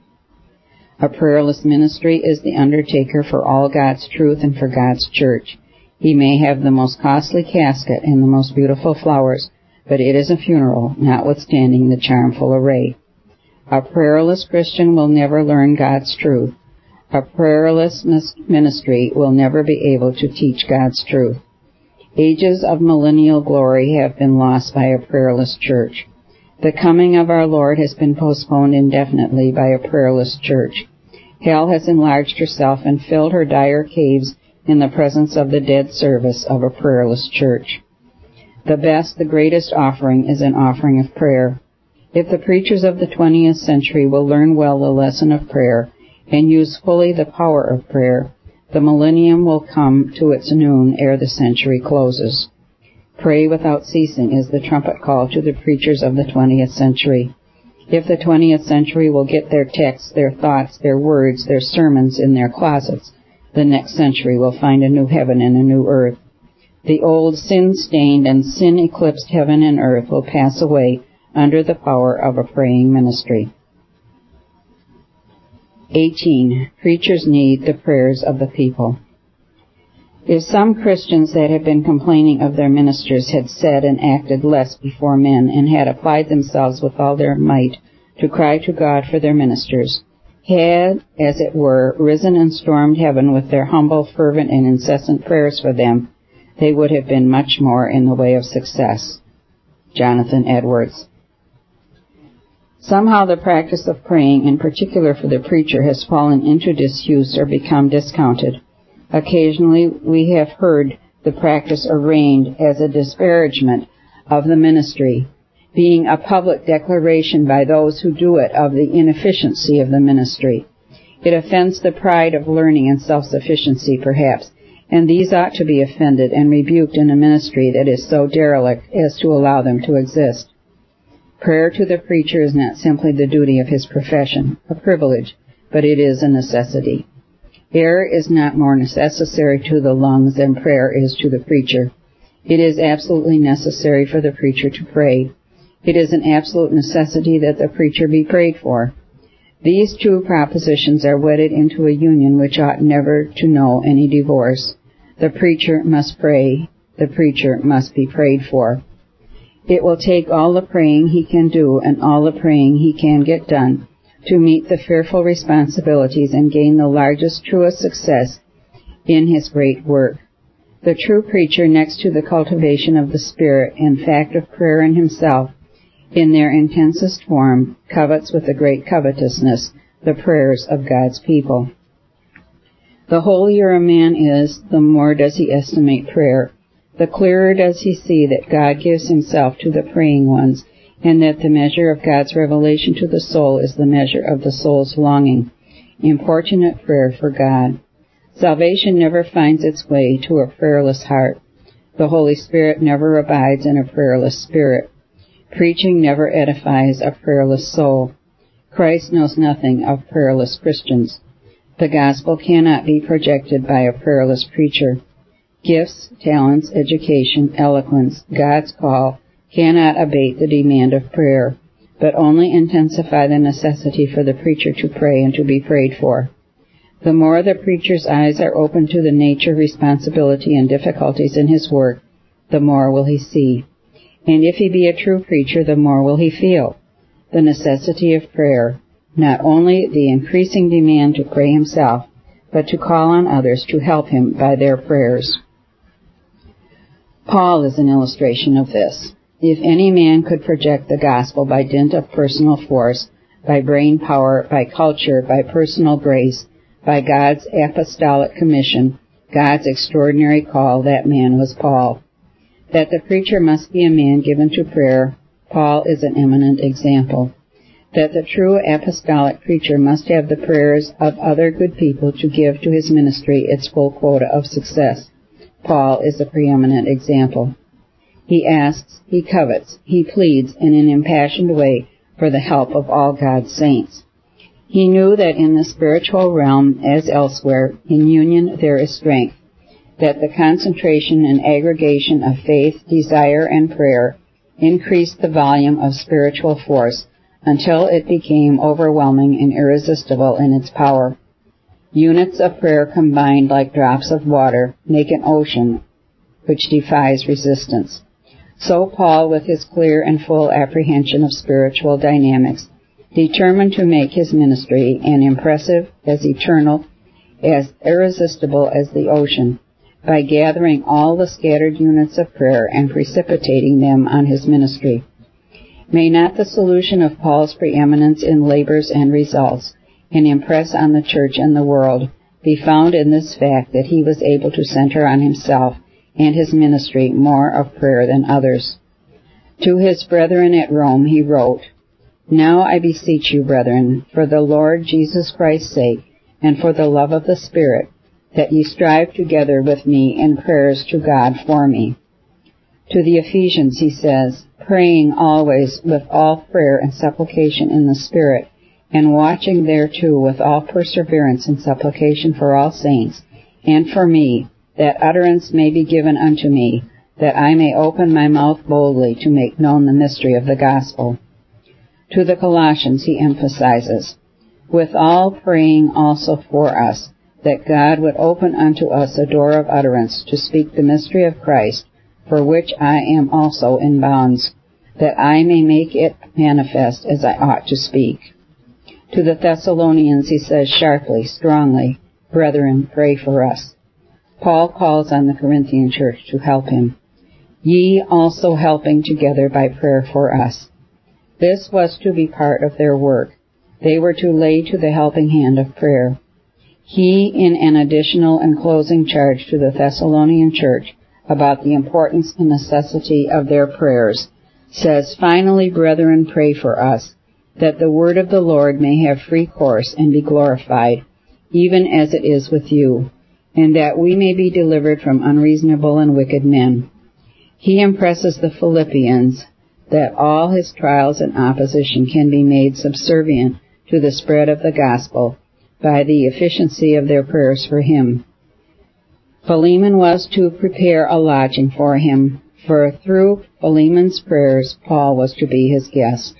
A prayerless ministry is the undertaker for all God's truth and for God's church. He may have the most costly casket and the most beautiful flowers, but it is a funeral, notwithstanding the charmful array. A prayerless Christian will never learn God's truth. A prayerless ministry will never be able to teach God's truth. Ages of millennial glory have been lost by a prayerless church. The coming of our Lord has been postponed indefinitely by a prayerless church. Hell has enlarged herself and filled her dire caves in the presence of the dead service of a prayerless church. The best, the greatest offering is an offering of prayer. If the preachers of the twentieth century will learn well the lesson of prayer and use fully the power of prayer, the millennium will come to its noon ere the century closes. Pray without ceasing is the trumpet call to the preachers of the twentieth century. If the twentieth century will get their texts, their thoughts, their words, their sermons in their closets, the next century will find a new heaven and a new earth. The old sin-stained and sin-eclipsed heaven and earth will pass away under the power of a praying ministry. eighteen. Preachers need the prayers of the people. If some Christians that have been complaining of their ministers had said and acted less before men and had applied themselves with all their might to cry to God for their ministers, had, as it were, risen and stormed heaven with their humble, fervent, and incessant prayers for them, they would have been much more in the way of success. Jonathan Edwards. Somehow the practice of praying, in particular for the preacher, has fallen into disuse or become discounted. Occasionally we have heard the practice arraigned as a disparagement of the ministry, being a public declaration by those who do it of the inefficiency of the ministry. It offends the pride of learning and self-sufficiency, perhaps, and these ought to be offended and rebuked in a ministry that is so derelict as to allow them to exist. Prayer to the preacher is not simply the duty of his profession, a privilege, but it is a necessity. Air is not more necessary to the lungs than prayer is to the preacher. It is absolutely necessary for the preacher to pray. It is an absolute necessity that the preacher be prayed for. These two propositions are wedded into a union which ought never to know any divorce. The preacher must pray. The preacher must be prayed for. It will take all the praying he can do and all the praying he can get done to meet the fearful responsibilities and gain the largest, truest success in his great work. The true preacher, next to the cultivation of the Spirit and fact of prayer in himself, in their intensest form, covets with a great covetousness the prayers of God's people. The holier a man is, the more does he estimate prayer. the clearer does he see that God gives himself to the praying ones, and that the measure of God's revelation to the soul is the measure of the soul's longing, importunate prayer for God. Salvation never finds its way to a prayerless heart. The Holy Spirit never abides in a prayerless spirit. Preaching never edifies a prayerless soul. Christ knows nothing of prayerless Christians. The gospel cannot be projected by a prayerless preacher. Gifts, talents, education, eloquence, God's call, cannot abate the demand of prayer, but only intensify the necessity for the preacher to pray and to be prayed for. The more the preacher's eyes are open to the nature, responsibility, and difficulties in his work, the more will he see. And if he be a true preacher, the more will he feel the necessity of prayer, not only the increasing demand to pray himself, but to call on others to help him by their prayers. Paul is an illustration of this. If any man could project the gospel by dint of personal force, by brain power, by culture, by personal grace, by God's apostolic commission, God's extraordinary call, that man was Paul. That the preacher must be a man given to prayer, Paul is an eminent example. That the true apostolic preacher must have the prayers of other good people to give to his ministry its full quota of success, Paul is a preeminent example. He asks, he covets, he pleads in an impassioned way for the help of all God's saints. He knew that in the spiritual realm, as elsewhere, in union there is strength, that the concentration and aggregation of faith, desire, and prayer increased the volume of spiritual force until it became overwhelming and irresistible in its power. Units of prayer combined like drops of water make an ocean which defies resistance. So Paul, with his clear and full apprehension of spiritual dynamics, determined to make his ministry as impressive, as eternal, as irresistible as the ocean, by gathering all the scattered units of prayer and precipitating them on his ministry. May not the solution of Paul's preeminence in labors and results, and impress on the church and the world, be found in this fact that he was able to center on himself and his ministry more of prayer than others. To his brethren at Rome he wrote, "Now I beseech you, brethren, for the Lord Jesus Christ's sake, and for the love of the Spirit, that ye strive together with me in prayers to God for me." To the Ephesians he says, "Praying always with all prayer and supplication in the Spirit, and watching thereto with all perseverance and supplication for all saints, and for me, that utterance may be given unto me, that I may open my mouth boldly to make known the mystery of the gospel." To the Colossians he emphasizes, "With all praying also for us, that God would open unto us a door of utterance to speak the mystery of Christ, for which I am also in bonds, that I may make it manifest as I ought to speak." To the Thessalonians he says sharply, strongly, "Brethren, pray for us." Paul calls on the Corinthian church to help him. "Ye also helping together by prayer for us." This was to be part of their work. They were to lay to the helping hand of prayer. He, in an additional and closing charge to the Thessalonian church about the importance and necessity of their prayers, says, "Finally, brethren, pray for us, that the word of the Lord may have free course and be glorified, even as it is with you, and that we may be delivered from unreasonable and wicked men." He impresses the Philippians that all his trials and opposition can be made subservient to the spread of the gospel by the efficiency of their prayers for him. Philemon was to prepare a lodging for him, for through Philemon's prayers Paul was to be his guest.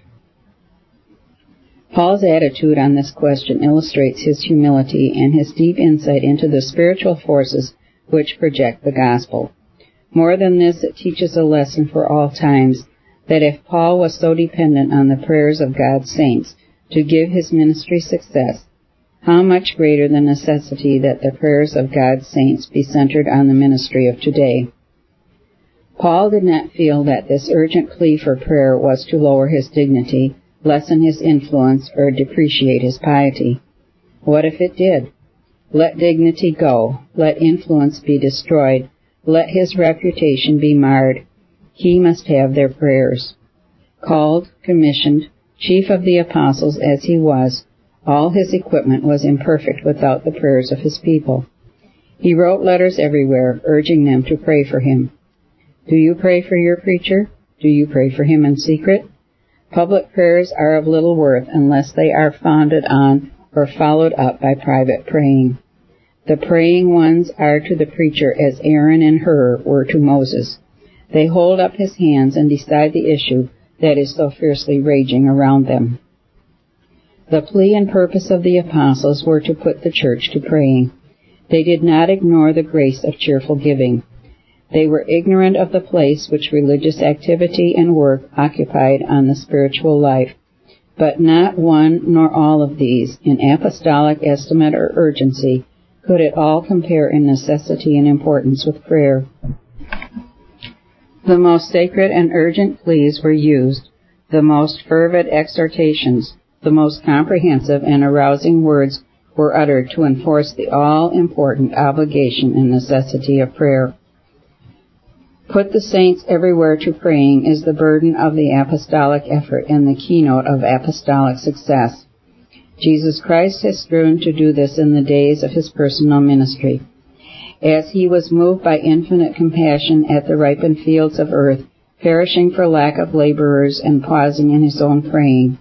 Paul's attitude on this question illustrates his humility and his deep insight into the spiritual forces which project the gospel. More than this, it teaches a lesson for all times, that if Paul was so dependent on the prayers of God's saints to give his ministry success, how much greater the necessity that the prayers of God's saints be centered on the ministry of today. Paul did not feel that this urgent plea for prayer was to lower his dignity, lessen his influence, or depreciate his piety. What if it did? Let dignity go, let influence be destroyed, let his reputation be marred. He must have their prayers. Called, commissioned, chief of the apostles as he was, all his equipment was imperfect without the prayers of his people. He wrote letters everywhere, urging them to pray for him. Do you pray for your preacher? Do you pray for him in secret? Public prayers are of little worth unless they are founded on or followed up by private praying. The praying ones are to the preacher as Aaron and Hur were to Moses. They hold up his hands and decide the issue that is so fiercely raging around them. The plea and purpose of the apostles were to put the church to praying. They did not ignore the grace of cheerful giving. They were ignorant of the place which religious activity and work occupied on the spiritual life. But not one nor all of these, in apostolic estimate or urgency, could at all compare in necessity and importance with prayer. The most sacred and urgent pleas were used, the most fervent exhortations, the most comprehensive and arousing words were uttered to enforce the all-important obligation and necessity of prayer. Put the saints everywhere to praying is the burden of the apostolic effort and the keynote of apostolic success. Jesus Christ has striven to do this in the days of his personal ministry. As he was moved by infinite compassion at the ripened fields of earth, perishing for lack of laborers and pausing in his own praying,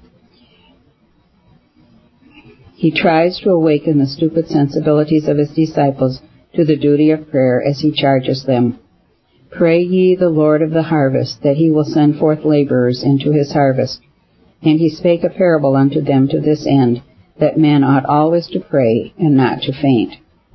he tries to awaken the stupid sensibilities of his disciples to the duty of prayer as he charges them. Pray ye the Lord of the harvest, that he will send forth laborers into his harvest. And he spake a parable unto them to this end, that men ought always to pray and not to faint.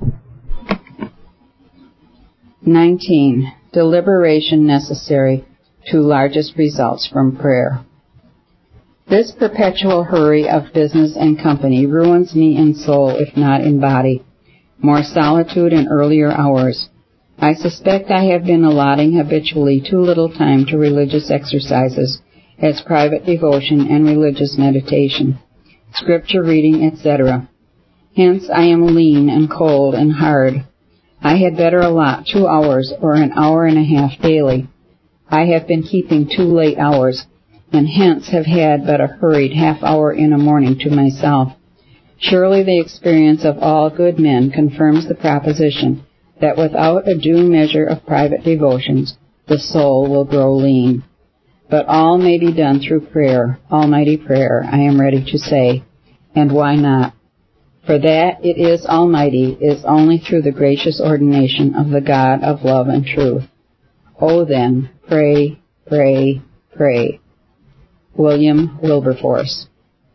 nineteen. Deliberation necessary to largest results from prayer. This perpetual hurry of business and company ruins me in soul, if not in body. More solitude and earlier hours. I suspect I have been allotting habitually too little time to religious exercises, as private devotion and religious meditation, scripture reading, et cetera. Hence I am lean and cold and hard. I had better allot two hours or an hour and a half daily. I have been keeping two late hours, and hence have had but a hurried half hour in a morning to myself. Surely the experience of all good men confirms the proposition that without a due measure of private devotions, the soul will grow lean. But all may be done through prayer, almighty prayer, I am ready to say. And why not? For that it is almighty is only through the gracious ordination of the God of love and truth. Oh then, pray, pray, pray. William Wilberforce.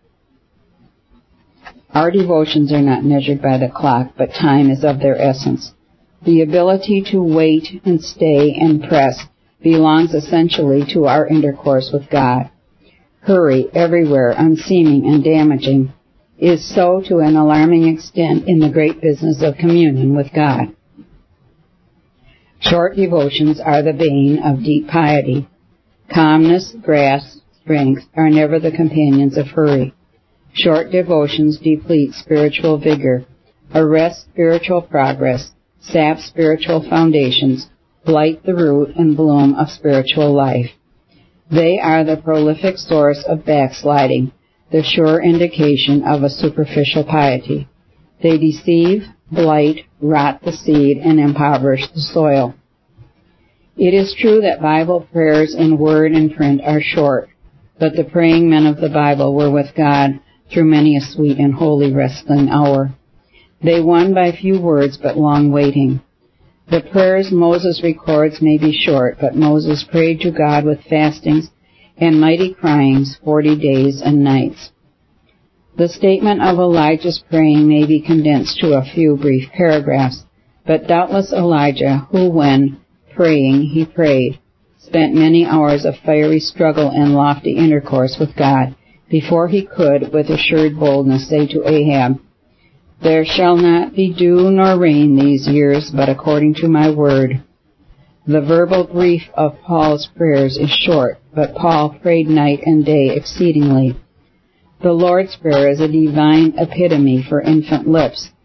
Our devotions are not measured by the clock, but time is of their essence. The ability to wait and stay and press belongs essentially to our intercourse with God. Hurry, everywhere, unseeming and damaging, is so to an alarming extent in the great business of communion with God. Short devotions are the bane of deep piety. Calmness, grasp, strength are never the companions of hurry. Short devotions deplete spiritual vigor, arrest spiritual progress, sap spiritual foundations, blight the root and bloom of spiritual life. They are the prolific source of backsliding, the sure indication of a superficial piety. They deceive, blight, rot the seed, and impoverish the soil. It is true that Bible prayers in word and print are short, but the praying men of the Bible were with God through many a sweet and holy wrestling hour. They won by few words but long waiting. The prayers Moses records may be short, but Moses prayed to God with fastings and mighty cryings forty days and nights. The statement of Elijah's praying may be condensed to a few brief paragraphs, but doubtless Elijah, who when praying he prayed, spent many hours of fiery struggle and lofty intercourse with God before he could with assured boldness say to Ahab, "There shall not be dew nor rain these years, but according to my word." The verbal brief of Paul's prayers is short, but Paul prayed night and day exceedingly. The Lord's Prayer is a divine epitome for infant lips,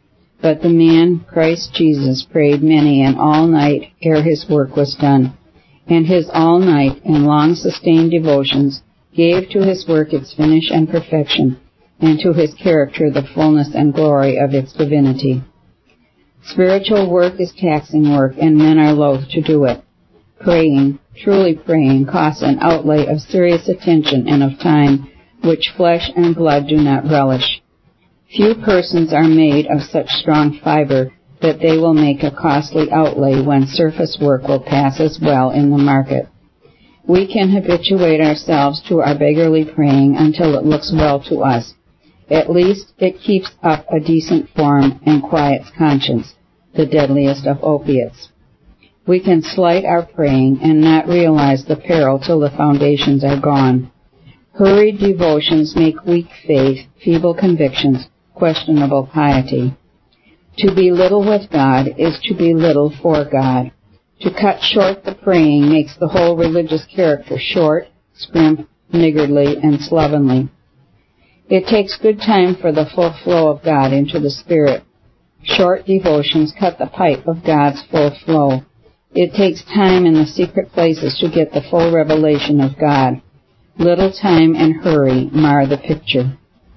But the man, Christ Jesus, prayed many and all night ere his work was done. And his all-night and long-sustained devotions gave to his work its finish and perfection, and to his character the fullness and glory of its divinity. Spiritual work is taxing work, and men are loath to do it. Praying, truly praying, costs an outlay of serious attention and of time, which flesh and blood do not relish. Few persons are made of such strong fiber that they will make a costly outlay when surface work will pass as well in the market. We can habituate ourselves to our beggarly praying until it looks well to us. At least it keeps up a decent form and quiets conscience, the deadliest of opiates. We can slight our praying and not realize the peril till the foundations are gone. Hurried devotions make weak faith, feeble convictions, questionable piety. To be little with God is to be little for God. To cut short the praying makes the whole religious character short, scrimp, niggardly, and slovenly. It takes good time for the full flow of God into the Spirit. Short devotions cut the pipe of God's full flow. It takes time in the secret places to get the full revelation of God. Little time and hurry mar the picture.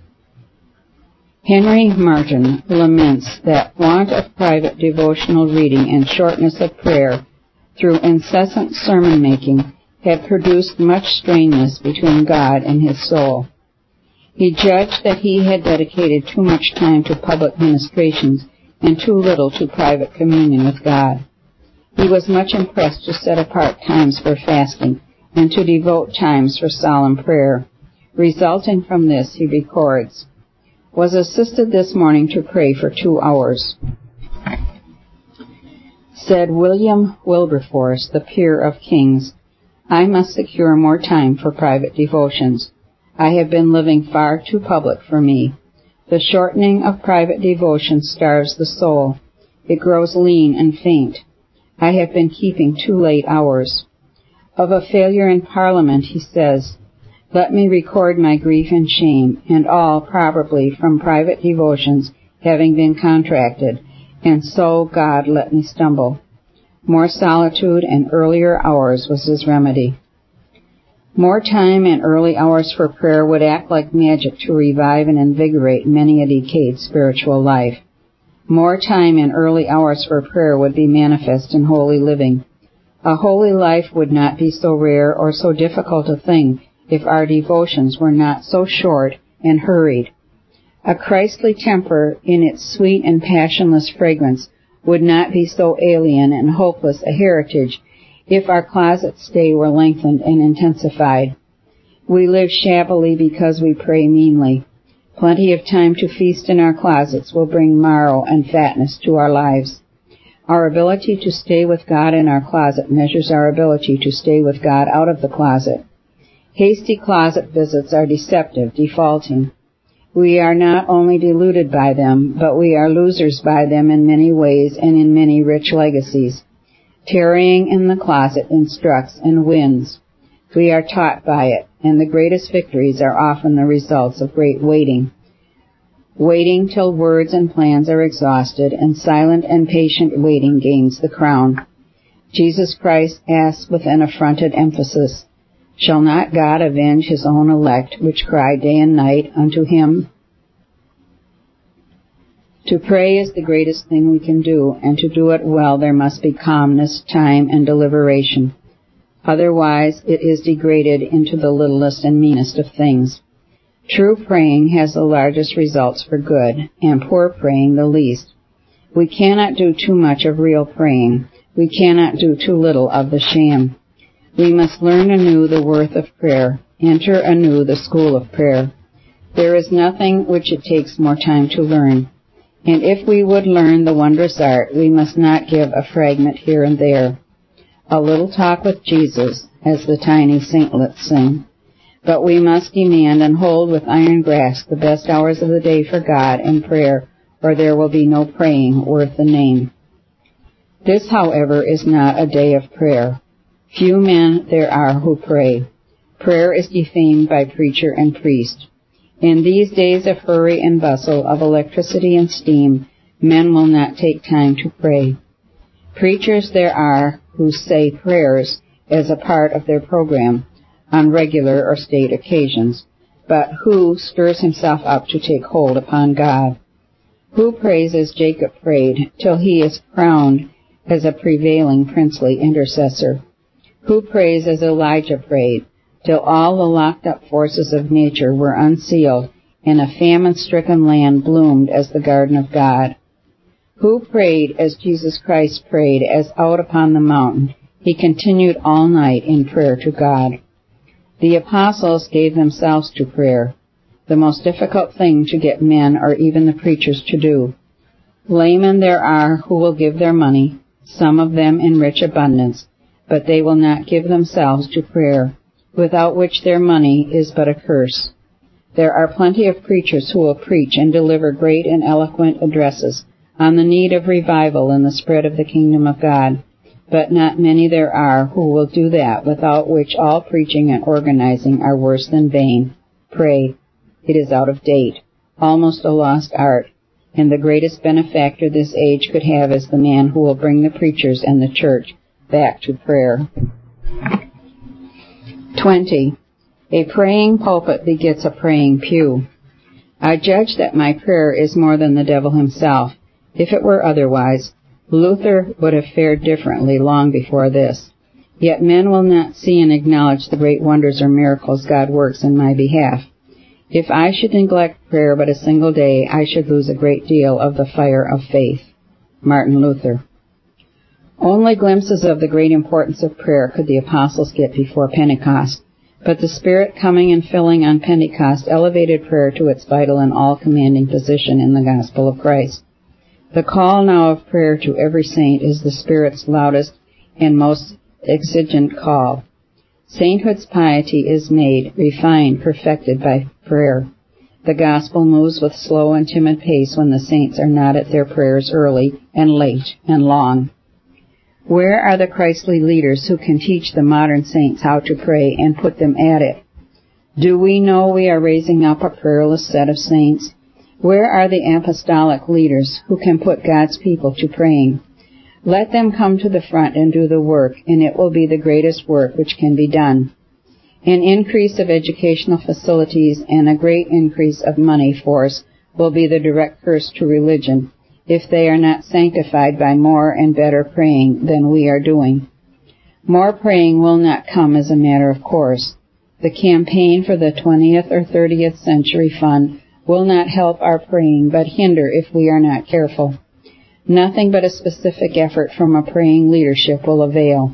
Henry Martyn laments that want of private devotional reading and shortness of prayer through incessant sermon-making had produced much straneness between God and his soul. He judged that he had dedicated too much time to public ministrations and too little to private communion with God. He was much impressed to set apart times for fasting and to devote times for solemn prayer. Resulting from this, he records, was assisted this morning to pray for two hours. Said William Wilberforce, the peer of kings, I must secure more time for private devotions. I have been living far too public for me. The shortening of private devotion starves the soul. It grows lean and faint. I have been keeping too late hours. Of a failure in Parliament, he says, let me record my grief and shame, and all probably from private devotions having been contracted, and so God let me stumble. More solitude and earlier hours was his remedy. More time and early hours for prayer would act like magic to revive and invigorate many a decayed spiritual life. More time and early hours for prayer would be manifest in holy living. A holy life would not be so rare or so difficult a thing if our devotions were not so short and hurried. A Christly temper in its sweet and passionless fragrance would not be so alien and hopeless a heritage if our closet stay were lengthened and intensified. We live shabbily because we pray meanly. Plenty of time to feast in our closets will bring marrow and fatness to our lives. Our ability to stay with God in our closet measures our ability to stay with God out of the closet. Hasty closet visits are deceptive, defaulting. We are not only deluded by them, but we are losers by them in many ways and in many rich legacies. Tarrying in the closet instructs and wins. We are taught by it, and the greatest victories are often the results of great waiting. Waiting till words and plans are exhausted, and silent and patient waiting gains the crown. Jesus Christ asks with an affronted emphasis, shall not God avenge his own elect, which cry day and night unto him? To pray is the greatest thing we can do, and to do it well there must be calmness, time, and deliberation. Otherwise it is degraded into the littlest and meanest of things. True praying has the largest results for good, and poor praying the least. We cannot do too much of real praying. We cannot do too little of the sham. We must learn anew the worth of prayer, enter anew the school of prayer. There is nothing which it takes more time to learn. And if we would learn the wondrous art, we must not give a fragment here and there. A little talk with Jesus, as the tiny saintlets sing. But we must demand and hold with iron grasp the best hours of the day for God and prayer, or there will be no praying worth the name. This, however, is not a day of prayer. Few men there are who pray. Prayer is defamed by preacher and priest. In these days of hurry and bustle, of electricity and steam, men will not take time to pray. Preachers there are who say prayers as a part of their program on regular or state occasions, but who stirs himself up to take hold upon God? Who prays as Jacob prayed till he is crowned as a prevailing princely intercessor? Who prays as Elijah prayed till all the locked-up forces of nature were unsealed and a famine-stricken land bloomed as the garden of God? Who prayed as Jesus Christ prayed as out upon the mountain he continued all night in prayer to God? The apostles gave themselves to prayer, the most difficult thing to get men or even the preachers to do. Laymen there are who will give their money, some of them in rich abundance, but they will not give themselves to prayer, without which their money is but a curse. There are plenty of preachers who will preach and deliver great and eloquent addresses on the need of revival and the spread of the kingdom of God, but not many there are who will do that, without which all preaching and organizing are worse than vain. Pray. It is out of date, almost a lost art, and the greatest benefactor this age could have is the man who will bring the preachers and the church back to prayer. twenty. A praying pulpit begets a praying pew. I judge that my prayer is more than the devil himself. If it were otherwise, Luther would have fared differently long before this. Yet men will not see and acknowledge the great wonders or miracles God works in my behalf. If I should neglect prayer but a single day, I should lose a great deal of the fire of faith. Martin Luther. Only glimpses of the great importance of prayer could the apostles get before Pentecost, but the Spirit coming and filling on Pentecost elevated prayer to its vital and all-commanding position in the gospel of Christ. The call now of prayer to every saint is the Spirit's loudest and most exigent call. Sainthood's piety is made, refined, perfected by prayer. The gospel moves with slow and timid pace when the saints are not at their prayers early and late and long. Where are the Christly leaders who can teach the modern saints how to pray and put them at it? Do we know we are raising up a prayerless set of saints? Where are the apostolic leaders who can put God's people to praying? Let them come to the front and do the work, and it will be the greatest work which can be done. An increase of educational facilities and a great increase of money force will be the direct curse to religion if they are not sanctified by more and better praying than we are doing. More praying will not come as a matter of course. The campaign for the twentieth or thirtieth century fund will not help our praying, but hinder if we are not careful. Nothing but a specific effort from a praying leadership will avail.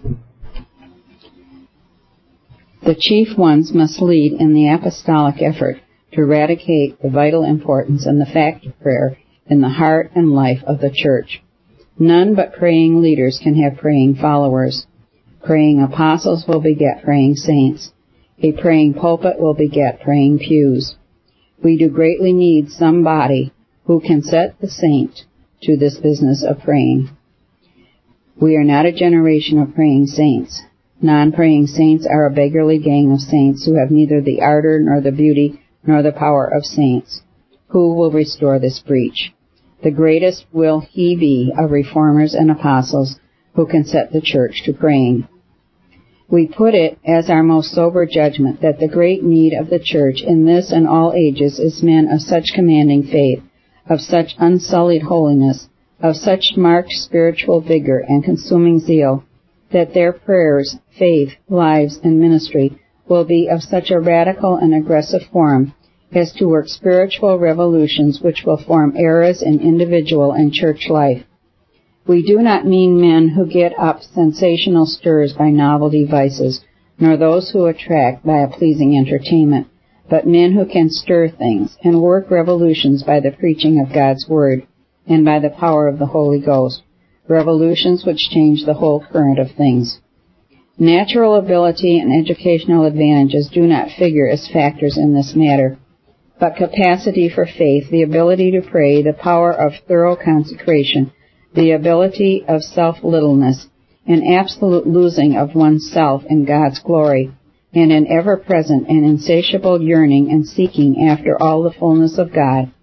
The chief ones must lead in the apostolic effort to eradicate the vital importance and the fact of prayer in the heart and life of the church. None but praying leaders can have praying followers. Praying apostles will beget praying saints. A praying pulpit will beget praying pews. We do greatly need somebody who can set the saint to this business of praying. We are not a generation of praying saints. Non-praying saints are a beggarly gang of saints who have neither the ardor nor the beauty nor the power of saints. Who will restore this breach? The greatest will he be of reformers and apostles who can set the church to praying. We put it as our most sober judgment that the great need of the church in this and all ages is men of such commanding faith, of such unsullied holiness, of such marked spiritual vigor and consuming zeal, that their prayers, faith, lives, and ministry will be of such a radical and aggressive form as to work spiritual revolutions which will form eras in individual and church life. We do not mean men who get up sensational stirs by novelty vices, nor those who attract by a pleasing entertainment, but men who can stir things and work revolutions by the preaching of God's Word and by the power of the Holy Ghost, revolutions which change the whole current of things. Natural ability and educational advantages do not figure as factors in this matter, but capacity for faith, the ability to pray, the power of thorough consecration, the ability of self-littleness, an absolute losing of oneself in God's glory, and an ever-present and insatiable yearning and seeking after all the fullness of God.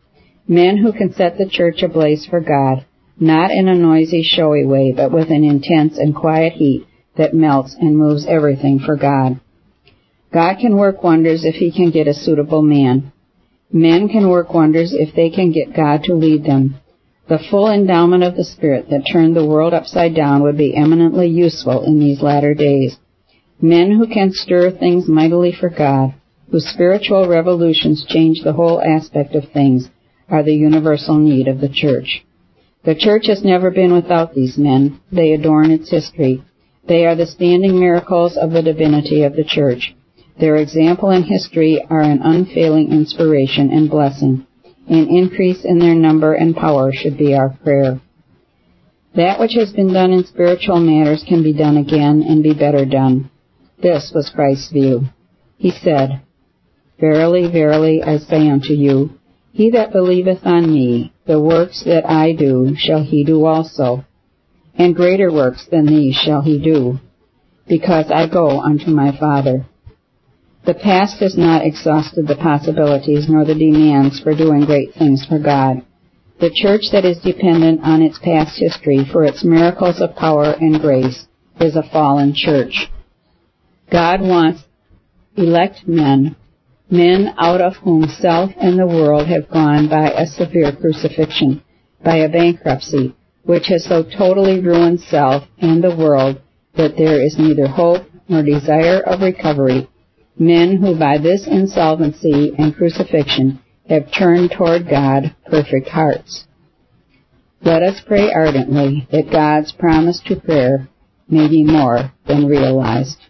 Men who can set the church ablaze for God, not in a noisy, showy way, but with an intense and quiet heat that melts and moves everything for God. God can work wonders if He can get a suitable man. Men can work wonders if they can get God to lead them. The full endowment of the Spirit that turned the world upside down would be eminently useful in these latter days. Men who can stir things mightily for God, whose spiritual revolutions change the whole aspect of things, are the universal need of the church. The church has never been without these men. They adorn its history. They are the standing miracles of the divinity of the church. Their example and history are an unfailing inspiration and blessing. An increase in their number and power should be our prayer. That which has been done in spiritual matters can be done again and be better done. This was Christ's view. He said, Verily, verily, I say unto you, he that believeth on me, the works that I do shall he do also, and greater works than these shall he do, because I go unto my Father. The past has not exhausted the possibilities nor the demands for doing great things for God. The church that is dependent on its past history for its miracles of power and grace is a fallen church. God wants elect men, men out of whom self and the world have gone by a severe crucifixion, by a bankruptcy, which has so totally ruined self and the world that there is neither hope nor desire of recovery. Men who by this insolvency and crucifixion have turned toward God perfect hearts. Let us pray ardently that God's promise to prayer may be more than realized.